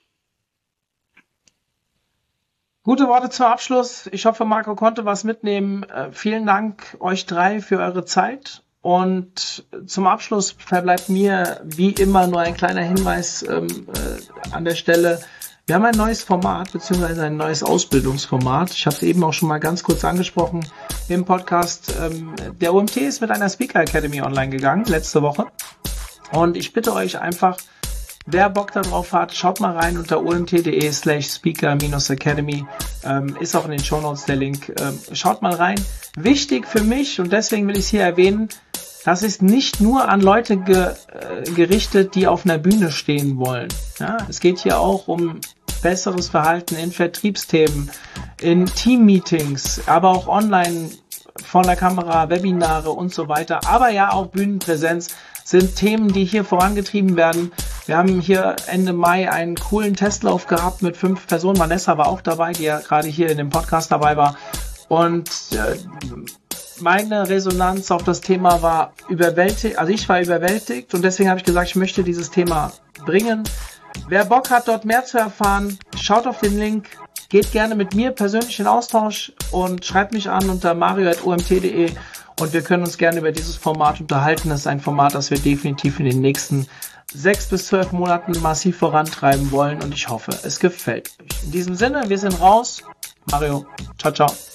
Gute Worte zum Abschluss. Ich hoffe, Marco konnte was mitnehmen. Äh, vielen Dank euch drei für eure Zeit. Und zum Abschluss verbleibt mir wie immer nur ein kleiner Hinweis ähm, äh, an der Stelle. Wir haben ein neues Format, beziehungsweise ein neues Ausbildungsformat. Ich habe es eben auch schon mal ganz kurz angesprochen im Podcast. Ähm, der O M T ist mit einer Speaker Academy online gegangen, letzte Woche. Und ich bitte euch einfach, wer Bock darauf hat, schaut mal rein unter omt.de slash speaker minus academy. Ähm, ist auch in den Shownotes der Link. Ähm, schaut mal rein. Wichtig für mich, und deswegen will ich es hier erwähnen, das ist nicht nur an Leute ge, äh, gerichtet, die auf einer Bühne stehen wollen. Ja, es geht hier auch um besseres Verhalten in Vertriebsthemen, in Teammeetings, aber auch online vor der Kamera, Webinare und so weiter. Aber ja, auch Bühnenpräsenz sind Themen, die hier vorangetrieben werden. Wir haben hier Ende Mai einen coolen Testlauf gehabt mit fünf Personen. Vanessa war auch dabei, die ja gerade hier in dem Podcast dabei war. Und äh, meine Resonanz auf das Thema war überwältigt. Also ich war überwältigt und deswegen habe ich gesagt, ich möchte dieses Thema bringen. Wer Bock hat, dort mehr zu erfahren, schaut auf den Link. Geht gerne mit mir persönlich in Austausch und schreibt mich an unter mario at o m t punkt d e und wir können uns gerne über dieses Format unterhalten. Das ist ein Format, das wir definitiv in den nächsten sechs bis zwölf Monaten massiv vorantreiben wollen und ich hoffe, es gefällt euch. In diesem Sinne, wir sind raus. Mario, ciao, ciao.